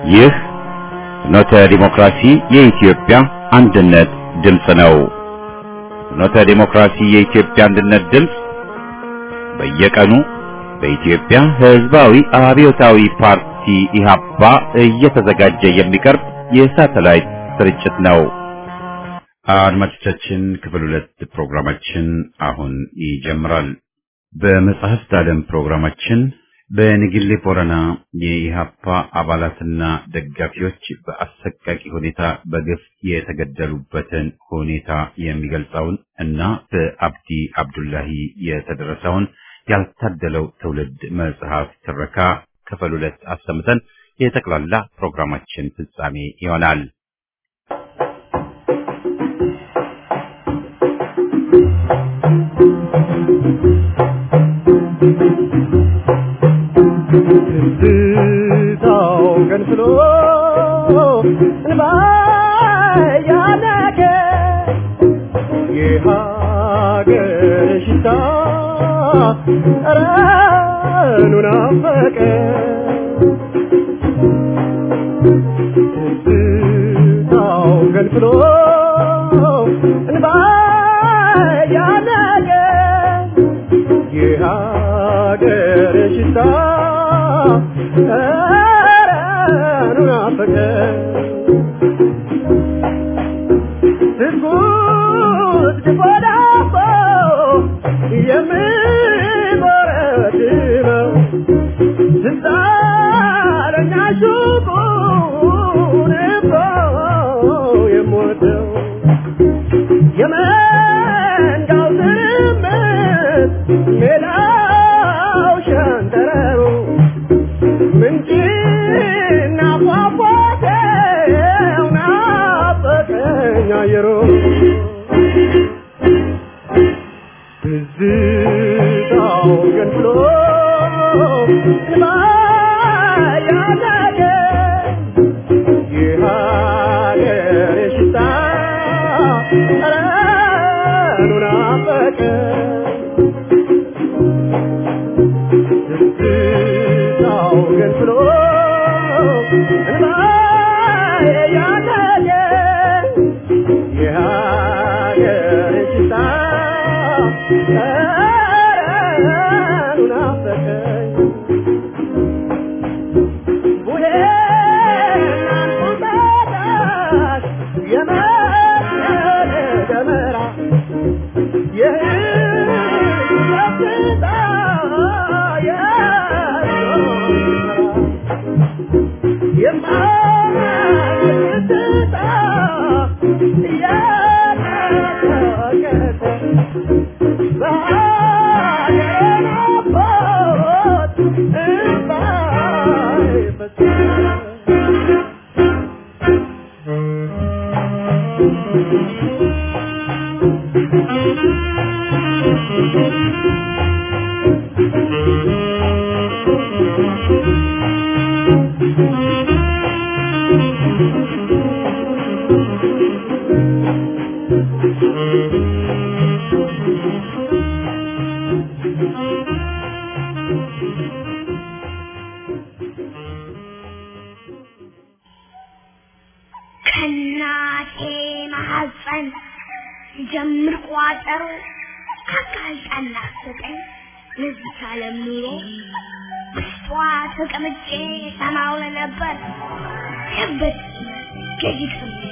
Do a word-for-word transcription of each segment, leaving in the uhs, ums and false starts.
ይህ ፍኖተ ዲሞክራሲ የኢትዮጵያ አንድነት ድምፅ ነው። ፍኖተ ዲሞክራሲ የኢትዮጵያ አንድነት ድምፅ በየቀኑ በኢትዮጵያ ሕዝባዊ አብዮታዊ ፓርቲ ኢህአፓ እየተዘጋጀ የሚቀርብ የሳተላይት ስርጭት ነው። አድማጮቻችን ክፍል ሁለት ፕሮግራማችን አሁን ይጀምራል። በመጽሐፍት ዓለም ፕሮግራማችን በንግሌ ቦረና የኢህአፓ አባላትና ደጋፊዎች በአሰቃቂ ሁኔታ በግፍ የተገደሉበትን ሁኔታ የሚገልጸውን እና በአብዲ አብዱላሂ የተደረሰውን ያልታደለው ትውልድ መጽሐፍ ትረካ ክፍል ሁለት አሰምተን የጠቅላላ ፕሮግራማችን ፍጻሜ ይሆናል። ትዝታው ገንፍሎ እንባያነቀ የሀገር ሽታ ጠረኑ ናፈቀ ትዝታው ገንፍሎ እንባያነቀ የሀገር ሽታ ጠረኑ ናፈቀ ትኩስ ድፎ ዳቦ የሚበረድመው ትዛለኛ ሹቁን እኮ የምወደው የመንጋው ትርምስ ሜዳው ሸንተረሩ ምንጭና ፏፏቴው ናፈቀኝ አየሩ ትዝታው ገንፍሎ እንባያነቀ የሀገሬ ሽታ ጠረኑ ናፈቀ ትዝታው ገንፍሎ እንባያነቀ የሀገሬ ሽታ ጠረኑ ናፈቀ ቡሄናን ቁጣጣሽ የመሰለ ደመራ የህይወት ሽታ የማይትታ ያተቀተ በሀገሬ ናፍቆት እንባይ ፈሰሰ ከናቴ ማህፀን ጀምር ቋጠሮ አቃልጣና ሰጠኝ ለዚህ ዓለም ኑሮ በስቷ ተቀምጬ ሰማው ነበር ከበት ከዚህ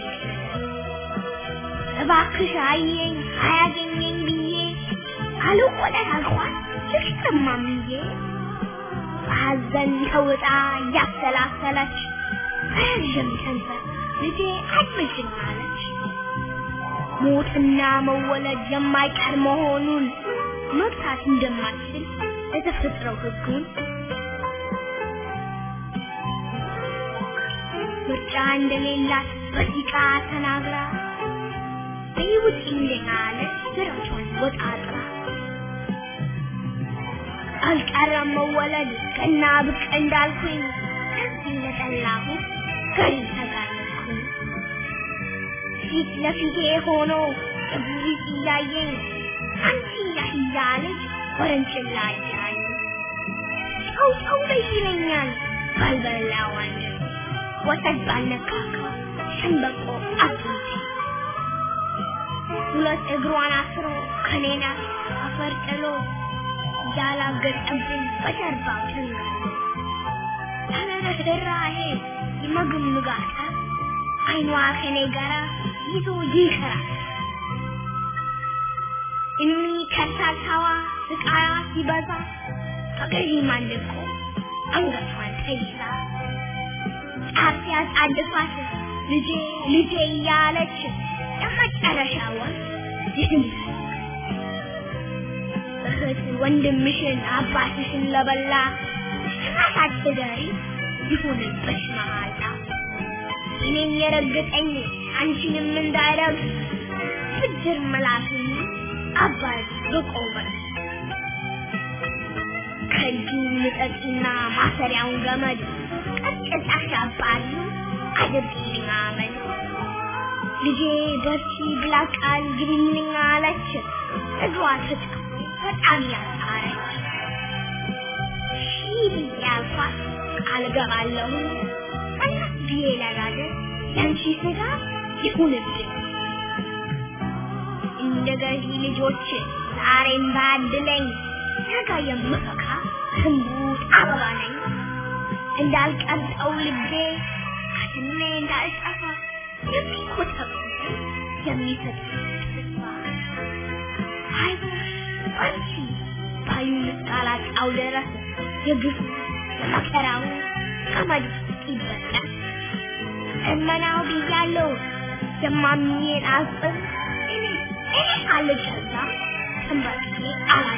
እባክሽ አየኝ አያገኘኝ ብዬ አልቆለል አልኳት ልቅማምዬ ሐዘን ተውጣ ያሰላሰለች ረዥም ከንፈር ልጄ አትመጭም አለች ሞትና መወለድ የማይቀር መሆኑን መግታት እንደማትችል የተፈጥረው ሕጉን ምርጫ እንደሌላት በዚቃ ተናግራ በይውጥ እንደናለች ስራቿን ወጣጥራ አልቀረም መወለድ ከና ብቅ እንዳልኩኝ እዚህ ለጠላሁ ከሪ ተጋርኩኝ ፊት ለፊቴ ሆኖ እዚህ እያየኝ አንቺ ያህያለች ወረንጭላ እያለኝ ጨው ጨው ይለኛል ባልበላው አንጀት ወተት ባልነካካ ሸንበቆ አጥንቴ ሁለት እግሯን አስሮ ከኔና አፈር ጥሎ ያላገጠብኝ በጀርባው ተንጋሎ ተነረራሄ ይመግምጋታል አይኗ ከኔ ጋራ ይዞ ይከራል እኒ ከሳታዋ ስቃያ ሲበዛ ፈገግ ማልቆ አንገቷን ተይዛ አፍያ አድፋት ልጄ ልጄ ያለች ተመጨረሻዋ ይህም እህት ወንድምሽን አባትሽን ለበላ አሳትደሪ ይሁንብሽ መሃላ እኔን የረገጠኝ አንቺንም እንዳይረግ ፍጅር መላኩኝ አባይ በቆመ ከእጁ ልጠቅና ማሰሪያውን ገመድ ቀጥቅጣሽ አባሉ አድርጊልኝ አመድ ልጄ በርቺ ብላ ቃል ግቢልኝ አለች እግሯ ተጣ በጣም ያጣረች ሺህ ያልኳት ቃል ገባለሁ አንቺ ለራደ ያንቺ ስጋ ይሁንብኝ እንደገዢ ልጆች ዛሬም ባድለኝ ነገ የምፈካ ህንቡት አበባ ነኝ እንዳልቀልጠው ልቤ ከድሜ እንዳልጠፋ የሚኮተኩት የሚሰጥ ተስፋ አይዞሽ አንቺ ባዩ ልቃላጣው ድረስ የግፍ የመከራው ከመድ ይበቃል እመናው ብያለሁ የማሚዬን አጽም እኔ እኔ አልገዛ ተንበርክኬ አላል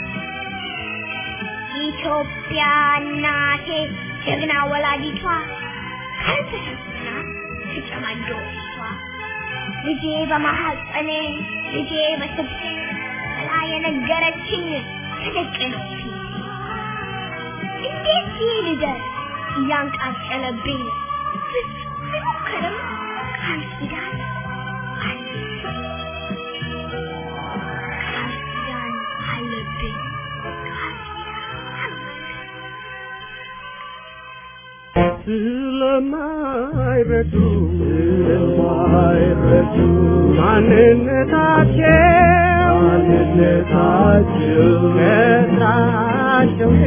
ኢትዮጵያ እናቴ ጀግና ወላዲቷ ካልተሰና ተጨማዶቷ ልጄ በማሐፀኔ ልጄ በስብሴ ብላ የነገረችኝ ተደቀነው እንዴት ይልደር እያንቃጨለብኝ ፍጹም ቃል ኪዳን ስለማይረዱ ስለማይረዱ ማንነታቸው ማንነታቸው ከስራቸው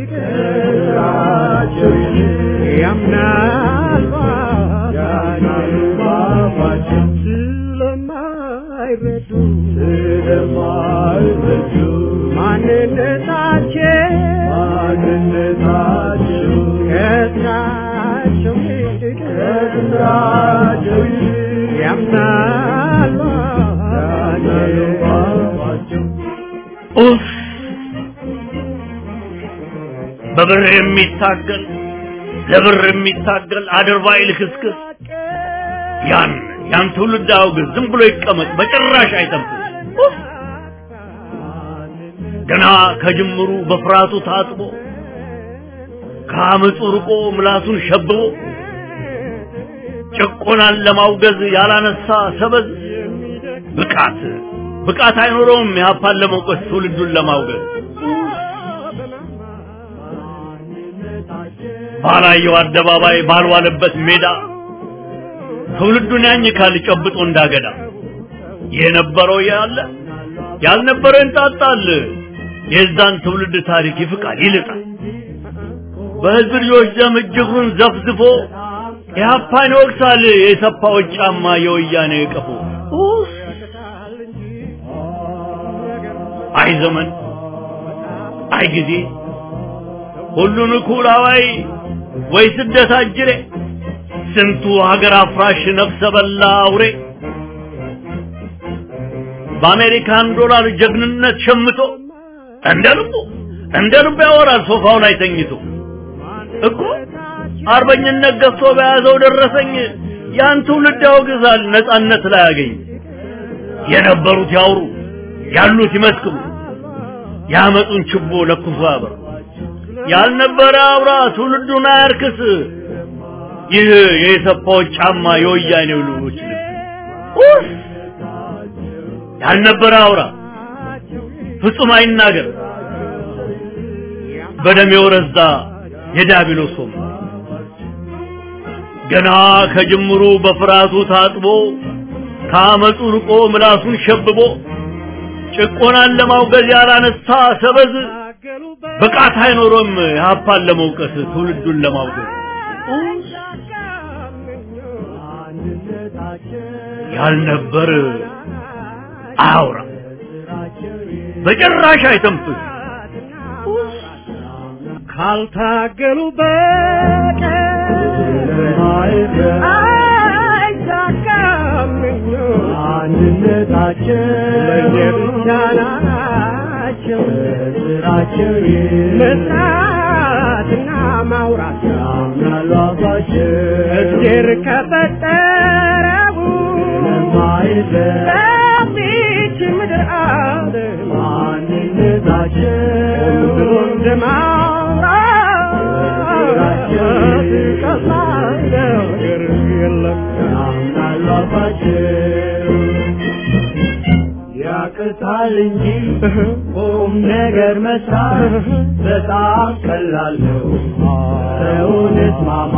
ከስራቸው ያምናሉ ያምናሉ ባባቸው ስለማይረዱ ስለማይረዱ ማንነታቸው ማንነታቸው ከስራቸው ከስራቸው ያምናሉ ያምናሉ ባባቸው ኡፍ በብር የሚታገል ለብር የሚታገል አድርባይ ልክስክስ ያን ያን ትውልድ አውግዝ ዝም ብሎ ይቀመጥ በጭራሽ አይተንፍስ ገና ከጅምሩ በፍራቱ ታጥቦ ከአመፁ ርቆ ምላሱን ሸብቦ ጭቆናን ለማውገዝ ያላነሳ ሰበዝ ብቃት ብቃት አይኖረውም ያፓን ለመውቀስ ትውልዱን ለማውገዝ ባላየው አደባባይ ባልዋለበት ሜዳ ትውልዱን ያኝካል ጨብጦ እንዳገዳ የነበረው ያለ ያልነበረ እንጣጣል የዛን ትውልድ ታሪክ ይፍቃል ይልጣል በህዝብ ልጆች ደም እጅጉን ዘፍዝፎ ያፓን ይወቅሳል የሰፋው ጫማ የወያኔ ቀፎ አይ ዘመን አይ ጊዜ ሁሉን ኩላዋይ ወይ ስደት አጅሬ ስንቱ ሀገር አፍራሽ ነፍሰ በላ አውሬ በአሜሪካን ዶላር ጀግንነት ሸምቶ እንደ ልቡ እንደ ልቡ ያወራል ሶፋው ላይ ተኝቶ እኮ አርበኝነት ገፍቶ በያዘው ደረሰኝ ያን ትውልድ ያወግዛል ነጻነት ላይ ያገኝ የነበሩት ያውሩ ያሉት ይመስክሩ ያመጡን ችቦ ለኩሶ ያበር ያልነበረ አብራ ትውልዱን አያርክስ ይህ የሰፋው ጫማ የወያኔው ልጆች ኡፍ ያልነበረ አውራ ፍጹም አይናገር በደም የወረዛ የዳቢሎስ ወም ገና ከጅምሩ በፍርሃቱ ታጥቦ ካመጹ ርቆ ምላሱን ሸብቦ ጭቆናን ለማውገዝ ያላነሳ ሰበዝ ብቃት አይኖርም ኢህአፓን ለመውቀስ ትውልዱን ለማውገዝ ያልነበር አውራ በጭራሽ አይተንፍስ ካልታገሉ በቀር አይሳካም አንድነታቸው ለየብቻ ናቸው ስራቸው መስራትና ማውራት ያምናሉ አባቸው እግዜር ከፈጠረው ለዚች ምድር ዓለም አንድነታቸው ሁሉን ለማውራት ቀላል ነገር የለም ያምናሉ አባቸው ያቅታል እንጂ ቁም ነገር መስራት በጣም ቀላል ነው ሰውነት ማማ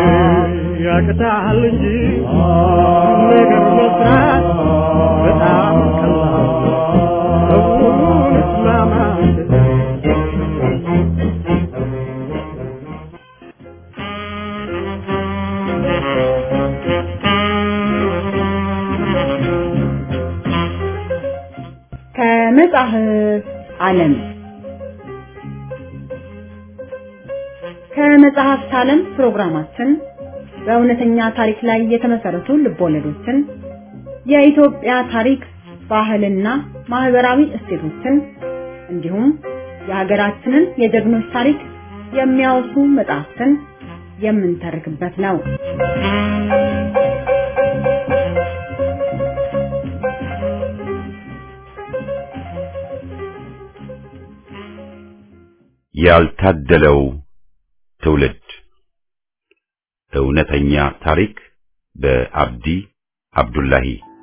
ያቅታል እንጂ ቁም ነገር መስራት በጣም ቀላል ነው ሰውነት ማማ ከመጽሐፍ ዓለም ከመጽሐፍት ዓለም ፕሮግራማችን በእውነተኛ ታሪክ ላይ የተመሰረቱ ልቦለዶችን የኢትዮጵያ ታሪክ ባህልና ማህበራዊ እሴቶችን እንዲሁም የሀገራችንን የጀግኖች ታሪክ የሚያወሱ መጽሐፍትን የምንተርክበት ነው። ያልታደለው ትውልድ እውነተኛ ታሪክ በአብዲ አብዱላሂ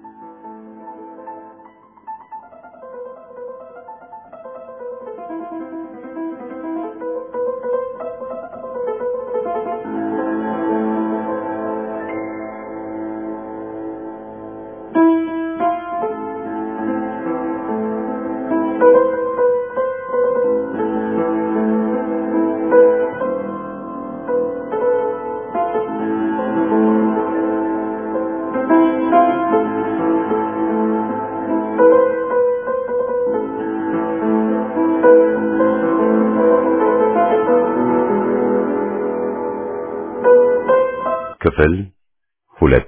ክፍል ሁለት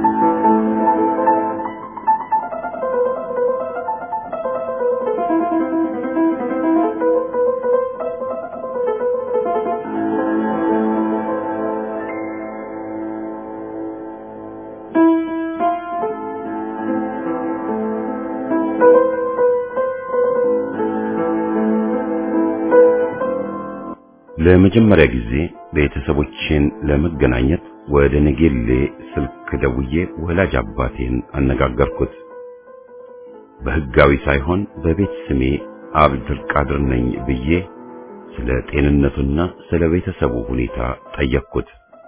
ለመጀመሪያ ጊዜ ቤተሰቦቼን ለመገናኘት ወደ ነጌሌ ስልክ ደውዬ ወላጅ አባቴን አነጋገርኩት። በህጋዊ ሳይሆን በቤት ስሜ አብዱል ቃድር ነኝ ብዬ ስለ ጤንነቱና ስለ ቤተሰቡ ሁኔታ ጠየቅኩት።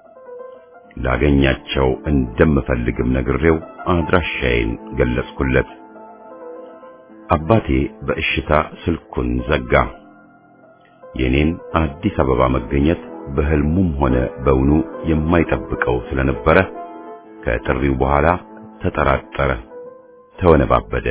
ላገኛቸው እንደምፈልግም ነግሬው አድራሻዬን ገለጽኩለት። አባቴ በእሽታ ስልኩን ዘጋ። የኔን አዲስ አበባ መገኘት በህልሙም ሆነ በውኑ የማይጠብቀው ስለነበረ ከጥሪው በኋላ ተጠራጠረ፣ ተወነባበደ።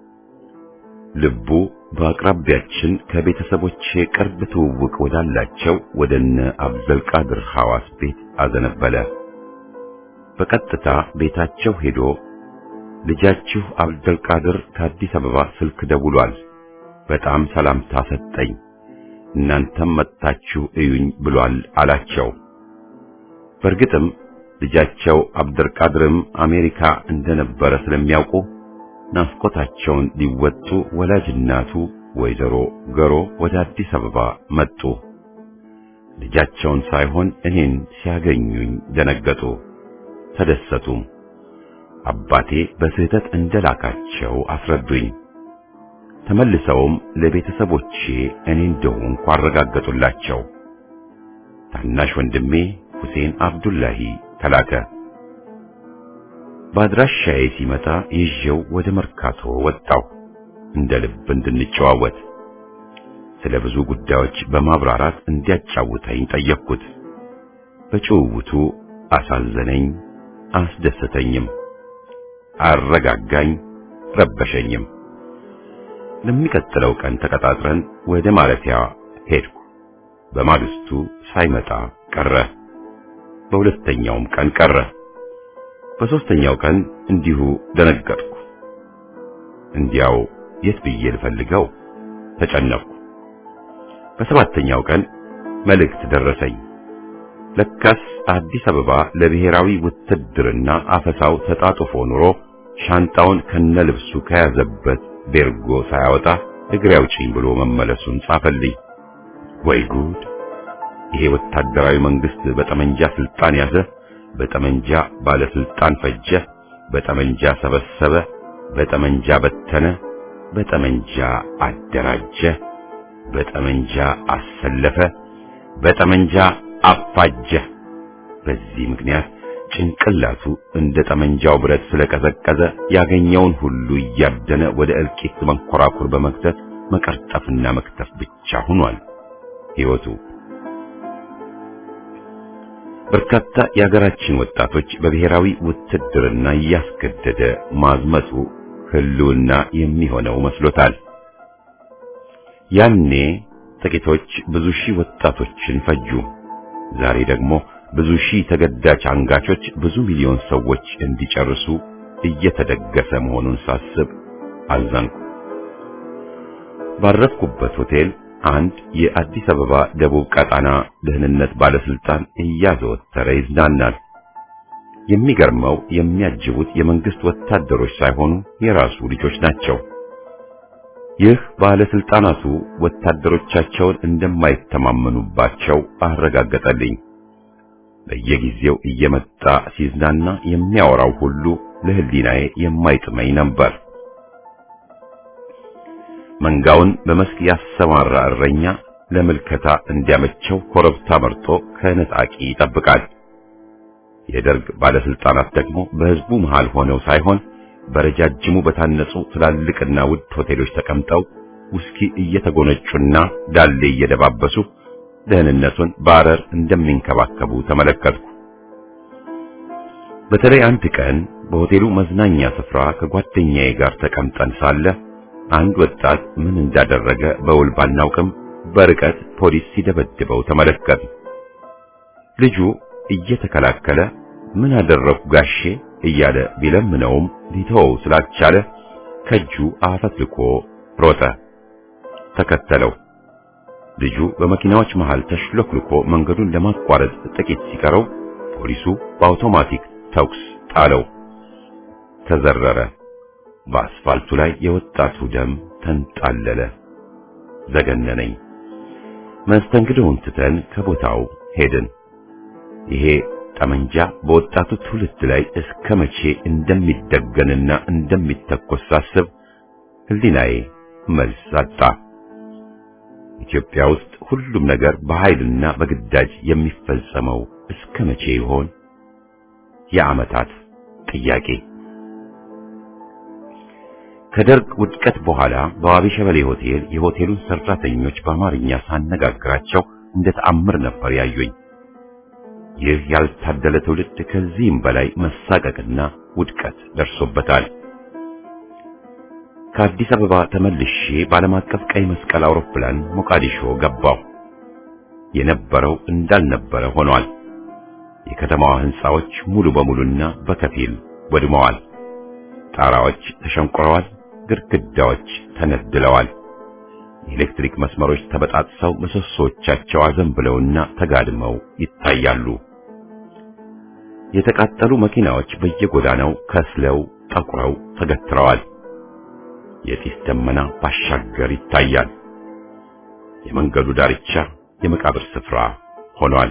ልቡ በአቅራቢያችን ከቤተሰቦቼ ቅርብ ትውውቅ ወዳላቸው ወደነ አብዱል ቃድር ሐዋስ ቤት አዘነበለ። በቀጥታ ቤታቸው ሄዶ ልጃችሁ አብዱል ቃድር ከአዲስ አበባ ስልክ ደውሏል፣ በጣም ሰላምታ ሰጠኝ፣ እናንተም መጣችሁ እዩኝ ብሏል አላቸው። በርግጥም ልጃቸው አብዱል ቃድርም አሜሪካ እንደነበረ ስለሚያውቁ ናፍቆታቸውን ሊወጡ ወላጅ እናቱ ወይዘሮ ገሮ ወደ አዲስ አበባ መጡ። ልጃቸውን ሳይሆን እኔን ሲያገኙኝ ደነገጡ፣ ተደሰቱም። አባቴ በስህተት እንደላካቸው አስረዱኝ። ተመልሰውም ለቤተሰቦቼ እኔ እንደሆንኩ አረጋገጡላቸው። ታናሽ ወንድሜ ሁሴን አብዱላሂ ተላከ። በአድራሻዬ ሲመጣ ይዤው ወደ መርካቶ ወጣው እንደ ልብ እንድንጨዋወት። ስለ ብዙ ጉዳዮች በማብራራት እንዲያጫውተኝ ጠየቅኩት። በጭውውቱ አሳዘነኝ፣ አስደሰተኝም፣ አረጋጋኝ፣ ረበሸኝም። ለሚቀጥለው ቀን ተቀጣጥረን ወደ ማረፊያ ሄድኩ። በማግስቱ ሳይመጣ ቀረ። በሁለተኛውም ቀን ቀረ። በሶስተኛው ቀን እንዲሁ ደነገጥኩ። እንዲያው የት ብዬ ልፈልገው ተጨነቅኩ። በሰባተኛው ቀን መልእክት ደረሰኝ። ለካስ አዲስ አበባ ለብሔራዊ ውትድርና አፈሳው ተጣጥፎ ኑሮ ሻንጣውን ከነልብሱ ከያዘበት ቤርጎ ሳያወጣ እግሬ አውጪኝ ብሎ መመለሱን ጻፈልኝ። ወይ ጉድ! ይሄ ወታደራዊ መንግስት በጠመንጃ ስልጣን ያዘ፣ በጠመንጃ ባለስልጣን ፈጀ፣ በጠመንጃ ሰበሰበ፣ በጠመንጃ በተነ፣ በጠመንጃ አደራጀ፣ በጠመንጃ አሰለፈ፣ በጠመንጃ አፋጀ። በዚህ ምክንያት ጭንቅላቱ እንደ ጠመንጃው ብረት ስለቀዘቀዘ ያገኘውን ሁሉ እያደነ ወደ እልቂት መንኮራኩር በመክተት መቀርጠፍና መክተፍ ብቻ ሆኗል ሕይወቱ። በርካታ የሀገራችን ወጣቶች በብሔራዊ ውትድርና እያስገደደ ማዝመቱ ህልውና የሚሆነው መስሎታል። ያኔ ጥቂቶች ብዙ ሺህ ወጣቶችን ፈጁ። ዛሬ ደግሞ ብዙ ሺህ ተገዳጅ አንጋቾች ብዙ ሚሊዮን ሰዎች እንዲጨርሱ እየተደገሰ መሆኑን ሳስብ አዘንኩ። ባረፍኩበት ሆቴል አንድ የአዲስ አበባ ደቡብ ቀጣና ደህንነት ባለስልጣን እያዘወተረ ይዝናናል። የሚገርመው የሚያጅቡት የመንግስት ወታደሮች ሳይሆኑ የራሱ ልጆች ናቸው። ይህ ባለስልጣናቱ ወታደሮቻቸውን እንደማይተማመኑባቸው አረጋገጠልኝ። በየጊዜው እየመጣ ሲዝናና የሚያወራው ሁሉ ለህሊናዬ የማይጥመኝ ነበር። መንጋውን በመስክ ያሰማራ እረኛ ለምልከታ እንዲያመቸው ኮረብታ መርጦ ከነጣቂ ይጠብቃል። የደርግ ባለስልጣናት ደግሞ በህዝቡ መሃል ሆነው ሳይሆን በረጃጅሙ በታነጹ ትላልቅና ውድ ሆቴሎች ተቀምጠው ውስኪ እየተጎነጩና ዳሌ እየደባበሱ ደህንነቱን ባረር እንደሚንከባከቡ ተመለከትኩ። በተለይ አንድ ቀን በሆቴሉ መዝናኛ ስፍራ ከጓደኛዬ ጋር ተቀምጠን ሳለ አንድ ወጣት ምን እንዳደረገ በውል ባናውቅም በርቀት ፖሊስ ሲደበድበው ተመለከት። ልጁ እየተከላከለ ምን አደረኩ ጋሼ እያለ ቢለምነውም ሊተወው ስላልቻለ ከእጁ አፈትልኮ ሮጠ። ተከተለው። ልጁ በመኪናዎች መሃል ተሽሎክልኮ መንገዱን ለማቋረጥ ጥቂት ሲቀረው ፖሊሱ በአውቶማቲክ ተኩስ ጣለው። ተዘረረ። በአስፋልቱ ላይ የወጣቱ ደም ተንጣለለ። ዘገነነኝ። መስተንግዶውን ትተን ከቦታው ሄድን። ይሄ ጠመንጃ በወጣቱ ትውልድ ላይ እስከ መቼ እንደሚደገንና እንደሚተኮስ ሳስብ ህሊናዬ መልስ አጣ። ኢትዮጵያ ውስጥ ሁሉም ነገር በኃይልና በግዳጅ የሚፈጸመው እስከ መቼ ይሆን? የዓመታት ጥያቄ። ከደርግ ውድቀት በኋላ በዋቢ ሸበሌ ሆቴል የሆቴሉን ሰራተኞች በአማርኛ ሳነጋግራቸው እንደ ተአምር ነበር ያዩኝ። ይህ ያልታደለ ትውልድ ከዚህም በላይ መሳቀቅና ውድቀት ደርሶበታል። ከአዲስ አበባ ተመልሼ በዓለም አቀፍ ቀይ መስቀል አውሮፕላን ሞቃዲሾ ገባሁ። የነበረው እንዳልነበረ ሆኗል። የከተማዋ ህንጻዎች ሙሉ በሙሉና በከፊል ወድመዋል። ጣራዎች ተሸንቆረዋል። ግድግዳዎች ተነድለዋል። የኤሌክትሪክ መስመሮች ተበጣጥሰው ምሰሶቻቸው አዘንብለውና ተጋድመው ይታያሉ። የተቃጠሉ መኪናዎች በየጎዳናው ከስለው ጠቁረው ተገትረዋል። የጢስ ደመና ባሻገር ይታያል። የመንገዱ ዳርቻ የመቃብር ስፍራ ሆኗል።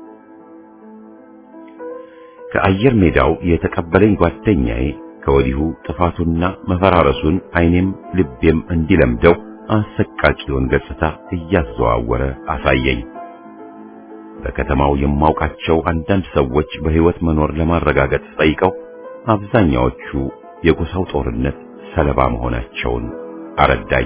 ከአየር ሜዳው የተቀበለኝ ጓደኛዬ ከወዲሁ ጥፋቱና መፈራረሱን ዓይኔም ልቤም እንዲለምደው አሰቃቂውን ገጽታ እያዘዋወረ አሳየኝ። በከተማው የማውቃቸው አንዳንድ ሰዎች በሕይወት መኖር ለማረጋገጥ ጠይቀው አብዛኛዎቹ የጎሳው ጦርነት ሰለባ መሆናቸውን አረዳኝ።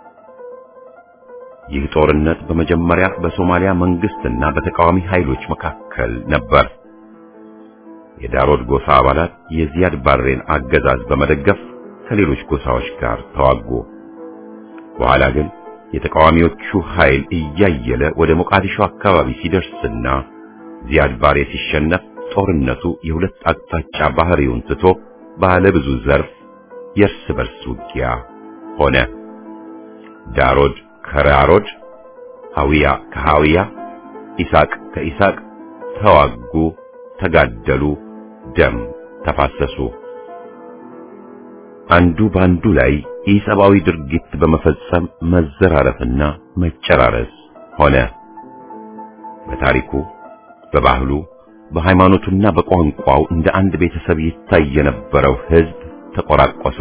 ይህ ጦርነት በመጀመሪያ በሶማሊያ መንግስትና በተቃዋሚ ኃይሎች መካከል ነበር። የዳሮድ ጎሳ አባላት የዚያድ ባሬን አገዛዝ በመደገፍ ከሌሎች ጎሳዎች ጋር ተዋጉ። በኋላ ግን የተቃዋሚዎቹ ኃይል እያየለ ወደ ሞቃዲሾ አካባቢ ሲደርስና ዚያድ ባሬ ሲሸነፍ ጦርነቱ የሁለት አቅጣጫ ባህሪውን ትቶ ባለ ብዙ ዘርፍ የእርስ በርስ ውጊያ ሆነ። ዳሮድ ከዳሮድ፣ ሐዊያ ከሐዊያ፣ ኢሳቅ ከኢሳቅ ተዋጉ፣ ተጋደሉ፣ ደም ተፋሰሱ። አንዱ ባንዱ ላይ ኢሰብአዊ ድርጊት በመፈጸም መዘራረፍና መጨራረስ ሆነ። በታሪኩ፣ በባህሉ፣ በሃይማኖቱና በቋንቋው እንደ አንድ ቤተሰብ ይታይ የነበረው ሕዝብ ተቆራቆሰ።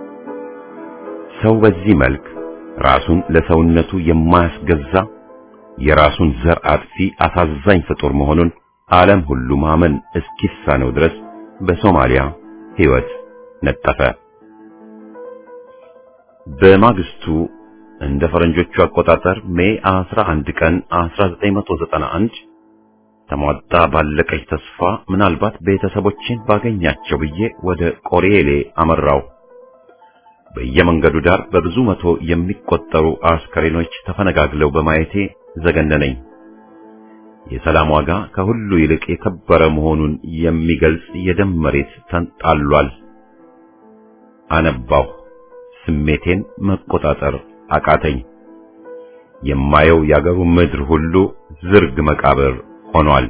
ሰው በዚህ መልክ ራሱን ለሰውነቱ የማያስገዛ የራሱን ዘር አጥፊ አሳዛኝ ፍጡር መሆኑን ዓለም ሁሉ ማመን እስኪሳነው ድረስ በሶማሊያ ሕይወት ነጠፈ። በማግስቱ እንደ ፈረንጆቹ አቆጣጠር ሜይ አስራ አንድ ቀን አስራ ዘጠኝ መቶ ዘጠና አንድ ተሟጣ ባለቀች ተስፋ ምናልባት ቤተሰቦችን ባገኛቸው ብዬ ወደ ቆሬሌ አመራው። በየመንገዱ ዳር በብዙ መቶ የሚቆጠሩ አስከሬኖች ተፈነጋግለው በማየቴ ዘገነነኝ። የሰላም ዋጋ ከሁሉ ይልቅ የከበረ መሆኑን የሚገልጽ የደም መሬት ተንጣሏል። አነባሁ። ስሜቴን መቆጣጠር አቃተኝ። የማየው ያገሩ ምድር ሁሉ ዝርግ መቃብር ሆኗል።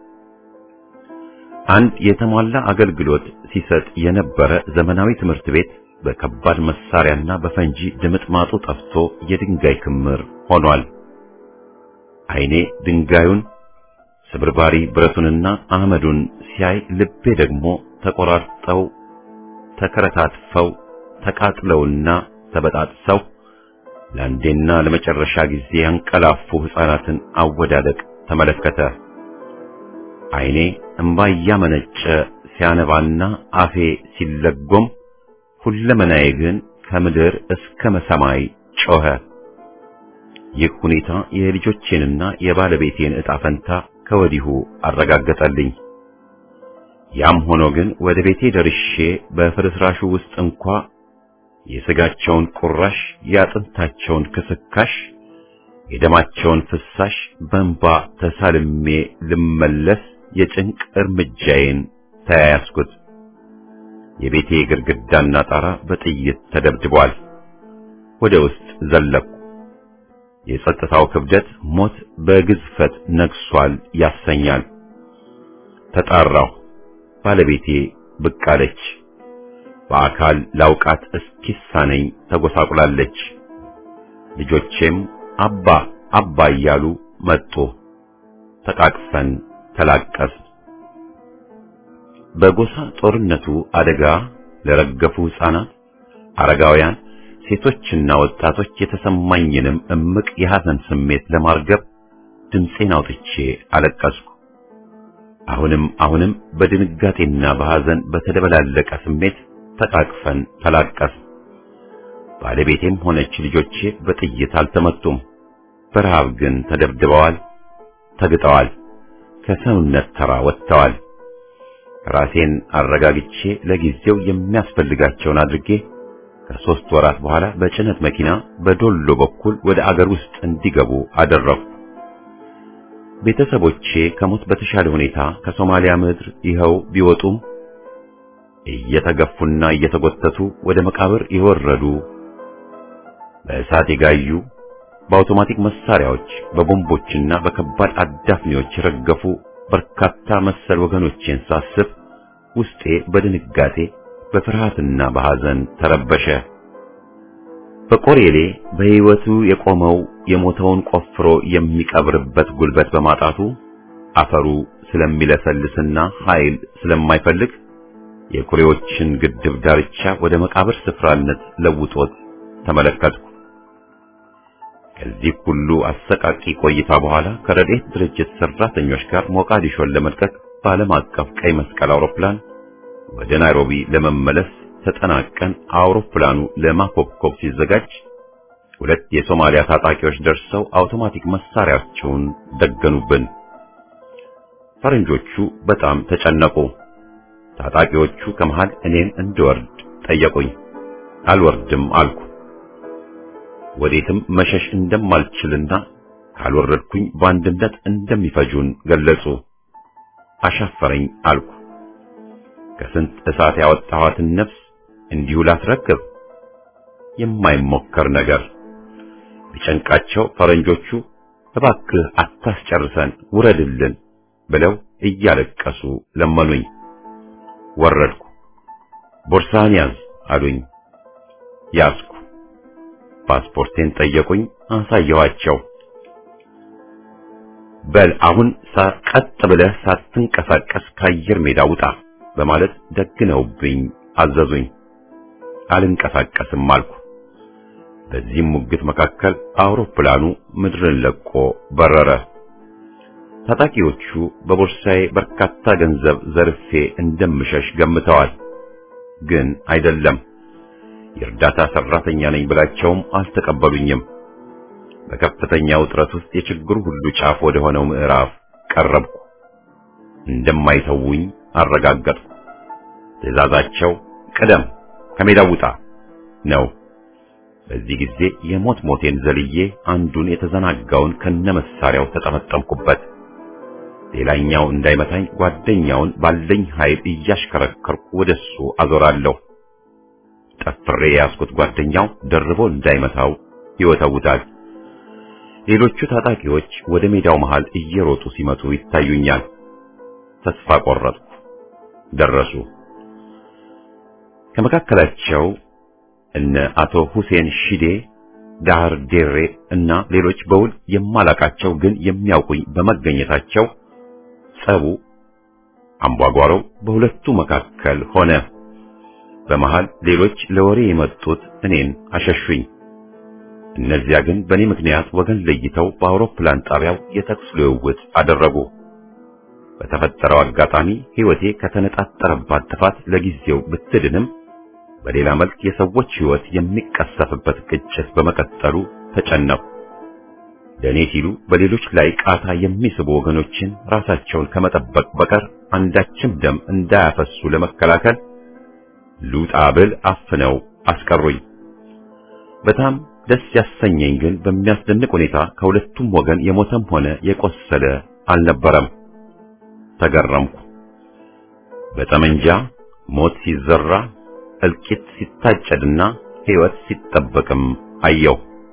አንድ የተሟላ አገልግሎት ሲሰጥ የነበረ ዘመናዊ ትምህርት ቤት በከባድ መሳሪያና በፈንጂ ድምጥማጡ ጠፍቶ የድንጋይ ክምር ሆኗል። ዓይኔ ድንጋዩን፣ ስብርባሪ ብረቱንና አመዱን ሲያይ ልቤ ደግሞ ተቆራርጠው ተከረታትፈው ተቃጥለውና ተበጣጥሰው ለአንዴና ለመጨረሻ ጊዜ ያንቀላፉ ሕፃናትን አወዳደቅ ተመለከተ። ዓይኔ እንባ እያመነጨ ሲያነባና አፌ ሲለጎም ሁለመናዬ ግን ከምድር እስከ ሰማይ ጮኸ። ይህ ሁኔታ የልጆቼንና የባለቤቴን ዕጣ ፈንታ ከወዲሁ አረጋገጠልኝ። ያም ሆኖ ግን ወደ ቤቴ ደርሼ በፍርስራሹ ውስጥ እንኳ የሥጋቸውን ቁራሽ፣ የአጥንታቸውን ክስካሽ፣ የደማቸውን ፍሳሽ በእንባ ተሳልሜ ልመለስ የጭንቅ እርምጃዬን ተያያዝኩት። የቤቴ ግድግዳና ጣራ በጥይት ተደብድቧል። ወደ ውስጥ ዘለቅኩ። የጸጥታው ክብደት ሞት በግዝፈት ነግሷል ያሰኛል። ተጣራሁ። ባለቤቴ ብቅ አለች። በአካል ላውቃት እስኪሳነኝ ተጎሳቁላለች። ልጆቼም አባ አባ እያሉ መጡ። ተቃቅፈን ተላቀስ። በጎሳ ጦርነቱ አደጋ ለረገፉ ሕፃናት፣ አረጋውያን፣ ሴቶችና ወጣቶች የተሰማኝንም እምቅ የሐዘን ስሜት ለማርገብ ድምፄን አውጥቼ አለቀስኩ። አሁንም አሁንም በድንጋጤና በሐዘን በተደበላለቀ ስሜት ተቃቅፈን ተላቀስ። ባለቤቴም ሆነች ልጆቼ በጥይት አልተመቱም። በረሃብ ግን ተደብድበዋል፣ ተግጠዋል፣ ከሰውነት ተራ ወጥተዋል። ራሴን አረጋግቼ ለጊዜው የሚያስፈልጋቸውን አድርጌ ከሦስት ወራት በኋላ በጭነት መኪና በዶሎ በኩል ወደ አገር ውስጥ እንዲገቡ አደረኩ። ቤተሰቦቼ ከሞት በተሻለ ሁኔታ ከሶማሊያ ምድር ይኸው ቢወጡም እየተገፉና እየተጎተቱ ወደ መቃብር የወረዱ፣ በእሳት የጋዩ፣ በአውቶማቲክ መሳሪያዎች፣ በቦምቦችና በከባድ አዳፍኔዎች የረገፉ በርካታ መሰል ወገኖቼን ሳስብ ውስጤ በድንጋጤ በፍርሃትና በሐዘን ተረበሸ። በቆሬሌ በሕይወቱ የቆመው የሞተውን ቆፍሮ የሚቀብርበት ጉልበት በማጣቱ አፈሩ ስለሚለሰልስና ኃይል ስለማይፈልግ የኩሬዎችን ግድብ ዳርቻ ወደ መቃብር ስፍራነት ለውጦት ተመለከትኩ። ከዚህ ሁሉ አሰቃቂ ቆይታ በኋላ ከረድኤት ድርጅት ሰራተኞች ጋር ሞቃዲሾን ለመልቀቅ በዓለም አቀፍ ቀይ መስቀል አውሮፕላን ወደ ናይሮቢ ለመመለስ ተጠናቀን አውሮፕላኑ ለማኮብኮብ ሲዘጋጅ ሁለት የሶማሊያ ታጣቂዎች ደርሰው አውቶማቲክ መሳሪያቸውን ደገኑብን። ፈረንጆቹ በጣም ተጨነቁ። ታጣቂዎቹ ከመሃል እኔን እንድወርድ ጠየቁኝ። አልወርድም አልኩ። ወዴትም መሸሽ እንደማልችልና ካልወረድኩኝ በአንድነት እንደሚፈጁን ገለጹ። አሻፈረኝ አልኩ። ከስንት እሳት ያወጣኋትን ነፍስ እንዲሁ ላስረክብ? የማይሞከር ነገር። ቢጨንቃቸው ፈረንጆቹ እባክህ አታስጨርሰን ውረድልን ብለው እያለቀሱ ለመኑኝ። ወረድኩ። ቦርሳህን ያዝ አሉኝ። ያዝኩ። ፓስፖርቴን ጠየቁኝ። አሳየኋቸው። በል አሁን ቀጥ ብለህ ሳትንቀሳቀስ ከአየር ሜዳ ውጣ በማለት ደግነውብኝ አዘዙኝ። አልንቀሳቀስም አልኩ። በዚህም ሙግት መካከል አውሮፕላኑ ምድርን ለቆ በረረ። ታጣቂዎቹ በቦርሳዬ በርካታ ገንዘብ ዘርፌ እንደምሸሽ ገምተዋል። ግን አይደለም። የእርዳታ ሰራተኛ ነኝ ብላቸውም አልተቀበሉኝም። በከፍተኛ ውጥረት ውስጥ የችግሩ ሁሉ ጫፍ ወደ ሆነው ምዕራፍ ቀረብኩ። እንደማይተውኝ አረጋገጥኩ። ትዕዛዛቸው ቅደም፣ ከሜዳው ውጣ ነው። በዚህ ጊዜ የሞት ሞቴን ዘልዬ አንዱን የተዘናጋውን ከነመሳሪያው ተጠመጠምኩበት። ሌላኛው እንዳይመታኝ ጓደኛውን ባለኝ ኃይል እያሽከረከርኩ ወደሱ አዞራለሁ። ጠፍሬ ያስኩት ጓደኛው ደርቦ እንዳይመታው ይወተውታል። ሌሎቹ ታጣቂዎች ወደ ሜዳው መሃል እየሮጡ ሲመቱ ይታዩኛል። ተስፋ ቆረጥኩ። ደረሱ። ከመካከላቸው እነ አቶ ሁሴን ሺዴ፣ ዳር ዴሬ እና ሌሎች በውል የማላቃቸው ግን የሚያውቁኝ በመገኘታቸው ጸቡ አምቧጓሮው በሁለቱ መካከል ሆነ። በመሃል ሌሎች ለወሬ የመጡት እኔን አሸሹኝ። እነዚያ ግን በእኔ ምክንያት ወገን ለይተው በአውሮፕላን ጣቢያው የተኩስ ልውውጥ አደረጉ። በተፈጠረው አጋጣሚ ሕይወቴ ከተነጣጠረባት ጥፋት ለጊዜው ብትድንም በሌላ መልክ የሰዎች ሕይወት የሚቀሰፍበት ግጭት በመቀጠሉ ተጨነቁ። ለእኔ ሲሉ በሌሎች ላይ ቃታ የሚስቡ ወገኖችን ራሳቸውን ከመጠበቅ በቀር አንዳችም ደም እንዳያፈሱ ለመከላከል ሉጣ ብል አፍነው አስቀሩኝ። በጣም ደስ ያሰኘኝ ግን በሚያስደንቅ ሁኔታ ከሁለቱም ወገን የሞተም ሆነ የቆሰለ አልነበረም። ተገረምኩ። በጠመንጃ ሞት ሲዘራ እልቂት ሲታጨድና ሕይወት ሲጠበቅም አየሁ።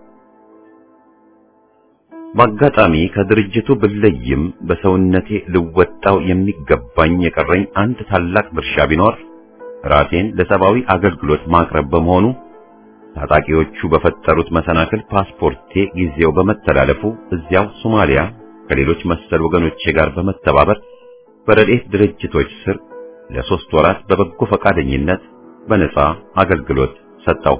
በአጋጣሚ ከድርጅቱ ብለይም በሰውነቴ ልወጣው የሚገባኝ የቀረኝ አንድ ታላቅ ድርሻ ቢኖር ራሴን ለሰብአዊ አገልግሎት ማቅረብ በመሆኑ ታጣቂዎቹ በፈጠሩት መሰናክል ፓስፖርቴ ጊዜው በመተላለፉ እዚያው ሶማሊያ ከሌሎች መሰል ወገኖቼ ጋር በመተባበር በረድኤት ድርጅቶች ስር ለሶስት ወራት በበጎ ፈቃደኝነት በነጻ አገልግሎት ሰጠው።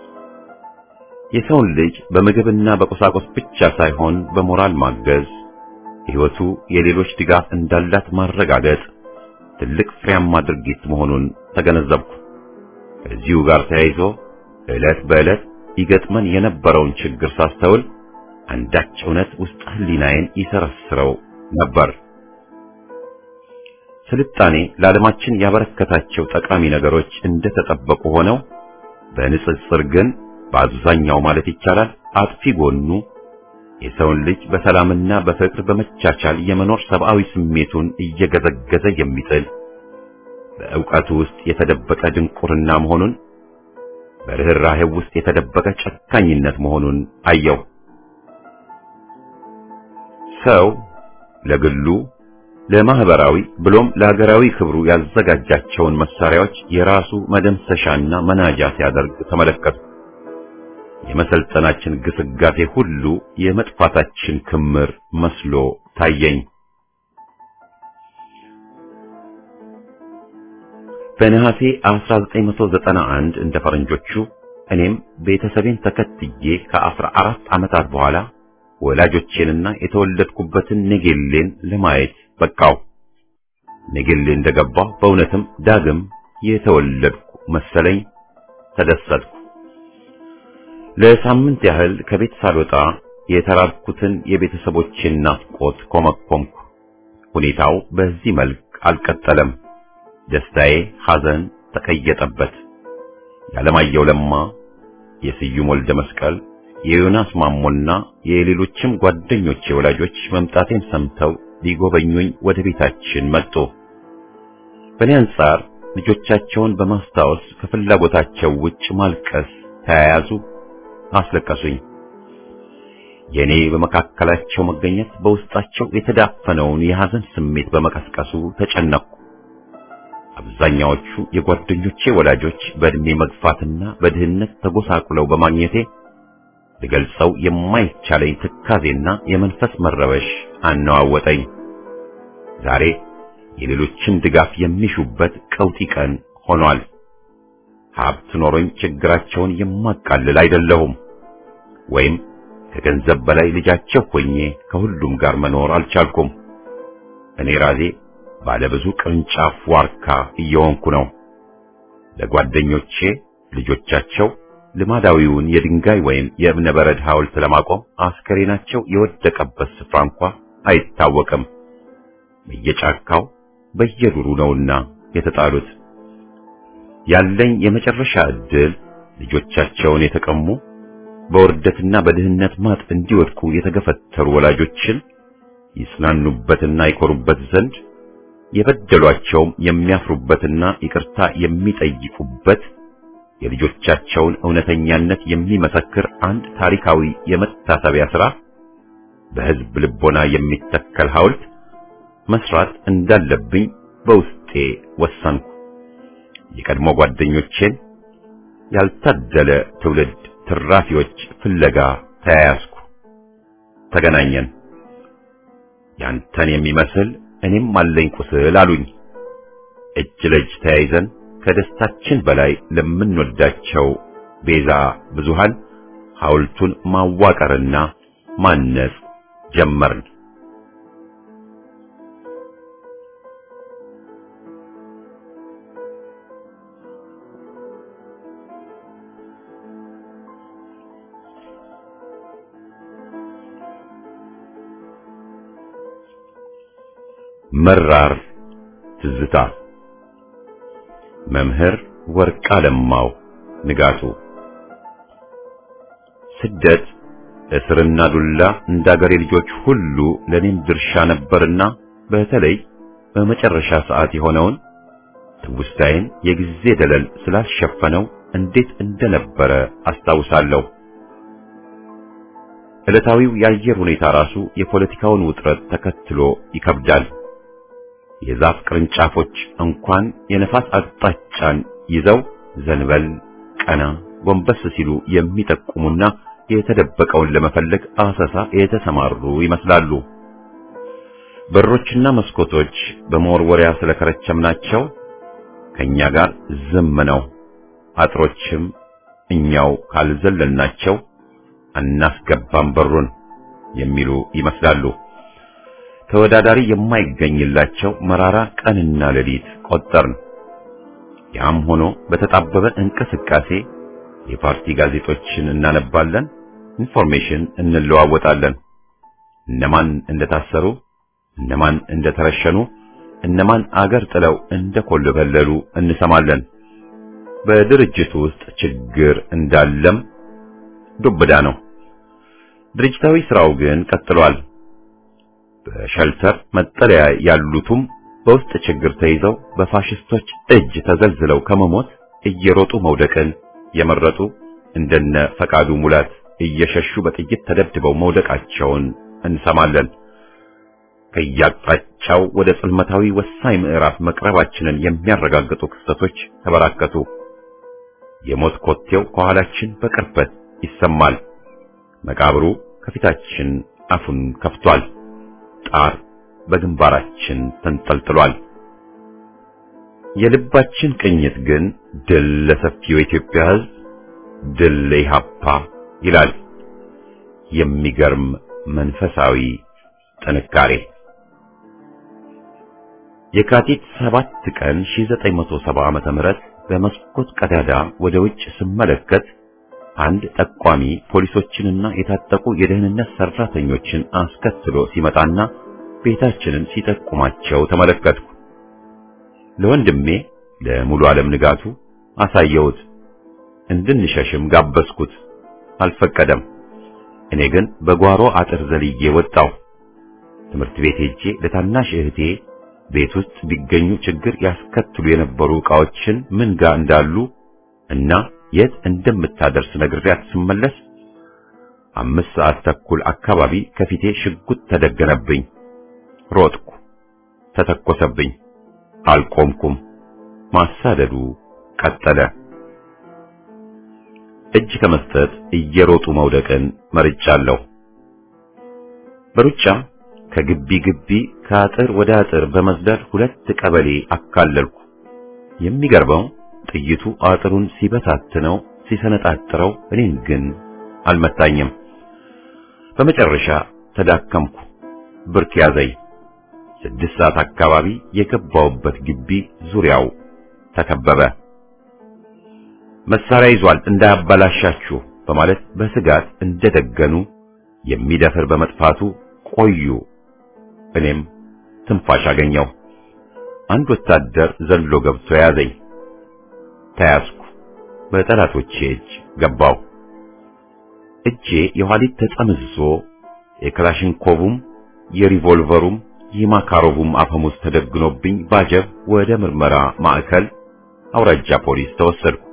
የሰውን ልጅ በምግብና በቁሳቁስ ብቻ ሳይሆን በሞራል ማገዝ፣ ሕይወቱ የሌሎች ድጋፍ እንዳላት ማረጋገጥ ትልቅ ፍሬያማ ድርጊት መሆኑን ተገነዘብኩ። ከዚሁ ጋር ተያይዞ ዕለት በዕለት ይገጥመን የነበረውን ችግር ሳስተውል አንዳች እውነት ውስጥ ህሊናዬን ይሰረስረው ነበር። ስልጣኔ ለዓለማችን ያበረከታቸው ጠቃሚ ነገሮች እንደተጠበቁ ሆነው በንጽጽር ግን በአብዛኛው ማለት ይቻላል አጥፊ ጎኑ የሰውን ልጅ በሰላምና በፍቅር በመቻቻል የመኖር ሰብአዊ ስሜቱን እየገዘገዘ የሚጥል በእውቀቱ ውስጥ የተደበቀ ድንቁርና መሆኑን፣ በርህራሄው ውስጥ የተደበቀ ጨካኝነት መሆኑን አየው። ሰው ለግሉ ለማህበራዊ ብሎም ለሀገራዊ ክብሩ ያዘጋጃቸውን መሳሪያዎች የራሱ መደምሰሻና መናጃ ሲያደርግ ተመለከቱ። የመሰልጠናችን ግስጋሴ ሁሉ የመጥፋታችን ክምር መስሎ ታየኝ። በነሐሴ አስራ ዘጠኝ መቶ ዘጠና አንድ እንደ ፈረንጆቹ እኔም ቤተሰቤን ተከትዬ ከአስራ አራት ዓመታት በኋላ ወላጆቼንና የተወለድኩበትን ኔጌሌን ለማየት በቃው። ኔጌሌ እንደገባሁ በእውነትም ዳግም የተወለድኩ መሰለኝ። ተደሰትኩ። ለሳምንት ያህል ከቤት ሳልወጣ የተራብኩትን የቤተሰቦቼን ናፍቆት ኮመኮምኩ። ሁኔታው በዚህ መልክ አልቀጠለም። ደስታዬ ሐዘን ተቀየጠበት። ያለማየሁ ለማ፣ የስዩም ወልደ መስቀል፣ የዮናስ ማሞና የሌሎችም ጓደኞቼ ወላጆች መምጣቴን ሰምተው ሊጎበኙኝ ወደ ቤታችን መጡ። በእኔ አንጻር ልጆቻቸውን በማስታወስ ከፍላጎታቸው ውጭ ማልቀስ ተያያዙ፣ አስለቀሱኝ። የኔ በመካከላቸው መገኘት በውስጣቸው የተዳፈነውን የሐዘን ስሜት በመቀስቀሱ ተጨነቅኩ። አብዛኛዎቹ የጓደኞቼ ወላጆች በእድሜ መግፋትና በድህነት ተጎሳቁለው በማግኘቴ ልገልጸው የማይቻለኝ ትካዜና የመንፈስ መረበሽ አነዋወጠኝ። ዛሬ የሌሎችን ድጋፍ የሚሹበት ቀውጢ ቀን ሆኗል። ሀብት ኖሮኝ ችግራቸውን የማቃልል አይደለሁም፣ ወይም ከገንዘብ በላይ ልጃቸው ሆኜ ከሁሉም ጋር መኖር አልቻልኩም። እኔ ራሴ ባለ ብዙ ቅርንጫፍ ዋርካ እየሆንኩ ነው። ለጓደኞቼ ልጆቻቸው ልማዳዊውን የድንጋይ ወይም የእብነ በረድ ሐውልት ለማቆም አስከሬናቸው የወደቀበት ስፍራ እንኳ አይታወቅም። በየጫካው በየዱሩ ነውና የተጣሉት። ያለኝ የመጨረሻ ዕድል ልጆቻቸውን የተቀሙ በውርደትና በድህነት ማጥ እንዲወድቁ የተገፈተሩ ወላጆችን ይጽናኑበትና ይኮሩበት ዘንድ የበደሏቸውም የሚያፍሩበትና ይቅርታ የሚጠይቁበት የልጆቻቸውን እውነተኛነት የሚመሰክር አንድ ታሪካዊ የመታሰቢያ ሥራ በሕዝብ ልቦና የሚተከል ሐውልት መስራት እንዳለብኝ በውስጤ ወሰንኩ። የቀድሞ ጓደኞቼን ያልታደለ ትውልድ ትራፊዎች ፍለጋ ተያያዝኩ። ተገናኘን። ያንተን የሚመስል እኔም አለኝ ቁስል አሉኝ። እጅ ለእጅ ተያይዘን ከደስታችን በላይ ለምንወዳቸው ቤዛ ብዙሃን ሐውልቱን ማዋቀርና ማነጽ ጀመርን። መራር ትዝታ። መምህር ወርቅአለማው ንጋቱ። ስደት፣ እስርና ዱላ እንዳገሬ ልጆች ሁሉ ለኔም ድርሻ ነበርና በተለይ በመጨረሻ ሰዓት የሆነውን ትውስታዬን የጊዜ ደለል ስላሸፈነው እንዴት እንደነበረ አስታውሳለሁ። ዕለታዊው የአየር ሁኔታ ራሱ የፖለቲካውን ውጥረት ተከትሎ ይከብዳል። የዛፍ ቅርንጫፎች እንኳን የነፋስ አቅጣጫን ይዘው ዘንበል ቀና ጎንበስ ሲሉ የሚጠቁሙና የተደበቀውን ለመፈለግ አሰሳ የተሰማሩ ይመስላሉ። በሮችና መስኮቶች በመወርወሪያ ስለከረቸምናቸው ከኛ ጋር ዝም ነው። አጥሮችም እኛው ካልዘለልናቸው አናስገባም በሩን የሚሉ ይመስላሉ። ተወዳዳሪ የማይገኝላቸው መራራ ቀንና ሌሊት ቆጠርን። ያም ሆኖ በተጣበበ እንቅስቃሴ የፓርቲ ጋዜጦችን እናነባለን፣ ኢንፎርሜሽን እንለዋወጣለን። እነማን እንደታሰሩ፣ እነማን እንደተረሸኑ፣ እነማን አገር ጥለው እንደኮለበለሉ እንሰማለን። በድርጅቱ ውስጥ ችግር እንዳለም ዱብዳ ነው። ድርጅታዊ ስራው ግን ቀጥሏል። በሸልተር መጠለያ ያሉትም በውስጥ ችግር ተይዘው በፋሽስቶች እጅ ተዘልዝለው ከመሞት እየሮጡ መውደቅን የመረጡ እንደነ ፈቃዱ ሙላት እየሸሹ በጥይት ተደብድበው መውደቃቸውን እንሰማለን። ከያቅጣጫው ወደ ጽልመታዊ ወሳኝ ምዕራፍ መቅረባችንን የሚያረጋግጡ ክስተቶች ተበራከቱ። የሞት ኮቴው ከኋላችን በቅርበት ይሰማል። መቃብሩ ከፊታችን አፉን ከፍቷል። ጣር በግንባራችን ተንጠልጥሏል። የልባችን ቅኝት ግን ድል ለሰፊው የኢትዮጵያ ሕዝብ፣ ድል ለኢህአፓ ይላል። የሚገርም መንፈሳዊ ጥንካሬ። የካቲት ሰባት ቀን ሺህ ዘጠኝ መቶ ሰባ ዓመተ ምህረት በመስኮት ቀዳዳ ወደ ውጭ ስመለከት አንድ ጠቋሚ ፖሊሶችንና የታጠቁ የደህንነት ሰራተኞችን አስከትሎ ሲመጣና ቤታችንን ሲጠቁማቸው ተመለከትኩ። ለወንድሜ ለሙሉ ዓለም ንጋቱ አሳየሁት። እንድንሸሽም ጋበዝኩት። አልፈቀደም። እኔ ግን በጓሮ አጥር ዘልዬ ወጣሁ። ትምህርት ቤት ሄጄ ለታናሽ እህቴ ቤት ውስጥ ቢገኙ ችግር ያስከትሉ የነበሩ ዕቃዎችን ምን ጋር እንዳሉ እና የት እንደምታደርስ ነግሬያት ስመለስ አምስት ሰዓት ተኩል አካባቢ ከፊቴ ሽጉጥ ተደገነብኝ። ሮጥኩ። ተተኮሰብኝ። አልቆምኩም። ማሳደዱ ቀጠለ። እጅ ከመስጠት እየሮጡ መውደቅን መርጫለሁ። በሩጫ ከግቢ ግቢ ከአጥር ወደ አጥር በመዝለል ሁለት ቀበሌ አካለልኩ። የሚገርመው ጥይቱ አጥሩን ሲበታትነው ሲሰነጣጥረው እኔን ግን አልመታኝም። በመጨረሻ ተዳከምኩ። ብርክ ያዘኝ። ስድስት ሰዓት አካባቢ የገባውበት ግቢ ዙሪያው ተከበበ። መሳሪያ ይዟል እንዳያበላሻችሁ በማለት በስጋት እንደደገኑ የሚደፍር በመጥፋቱ ቆዩ። እኔም ትንፋሽ አገኘው። አንድ ወታደር ዘሎ ገብቶ ያዘኝ። ተያዝኩ። በጠላቶቼ እጅ ገባው። እጄ የኋሊት ተጠምዝዞ የክላሽንኮቭም የሪቮልቨሩም የማካሮቭም አፈሙዝ ተደግኖብኝ ባጀብ ወደ ምርመራ ማዕከል አውራጃ ፖሊስ ተወሰድኩ።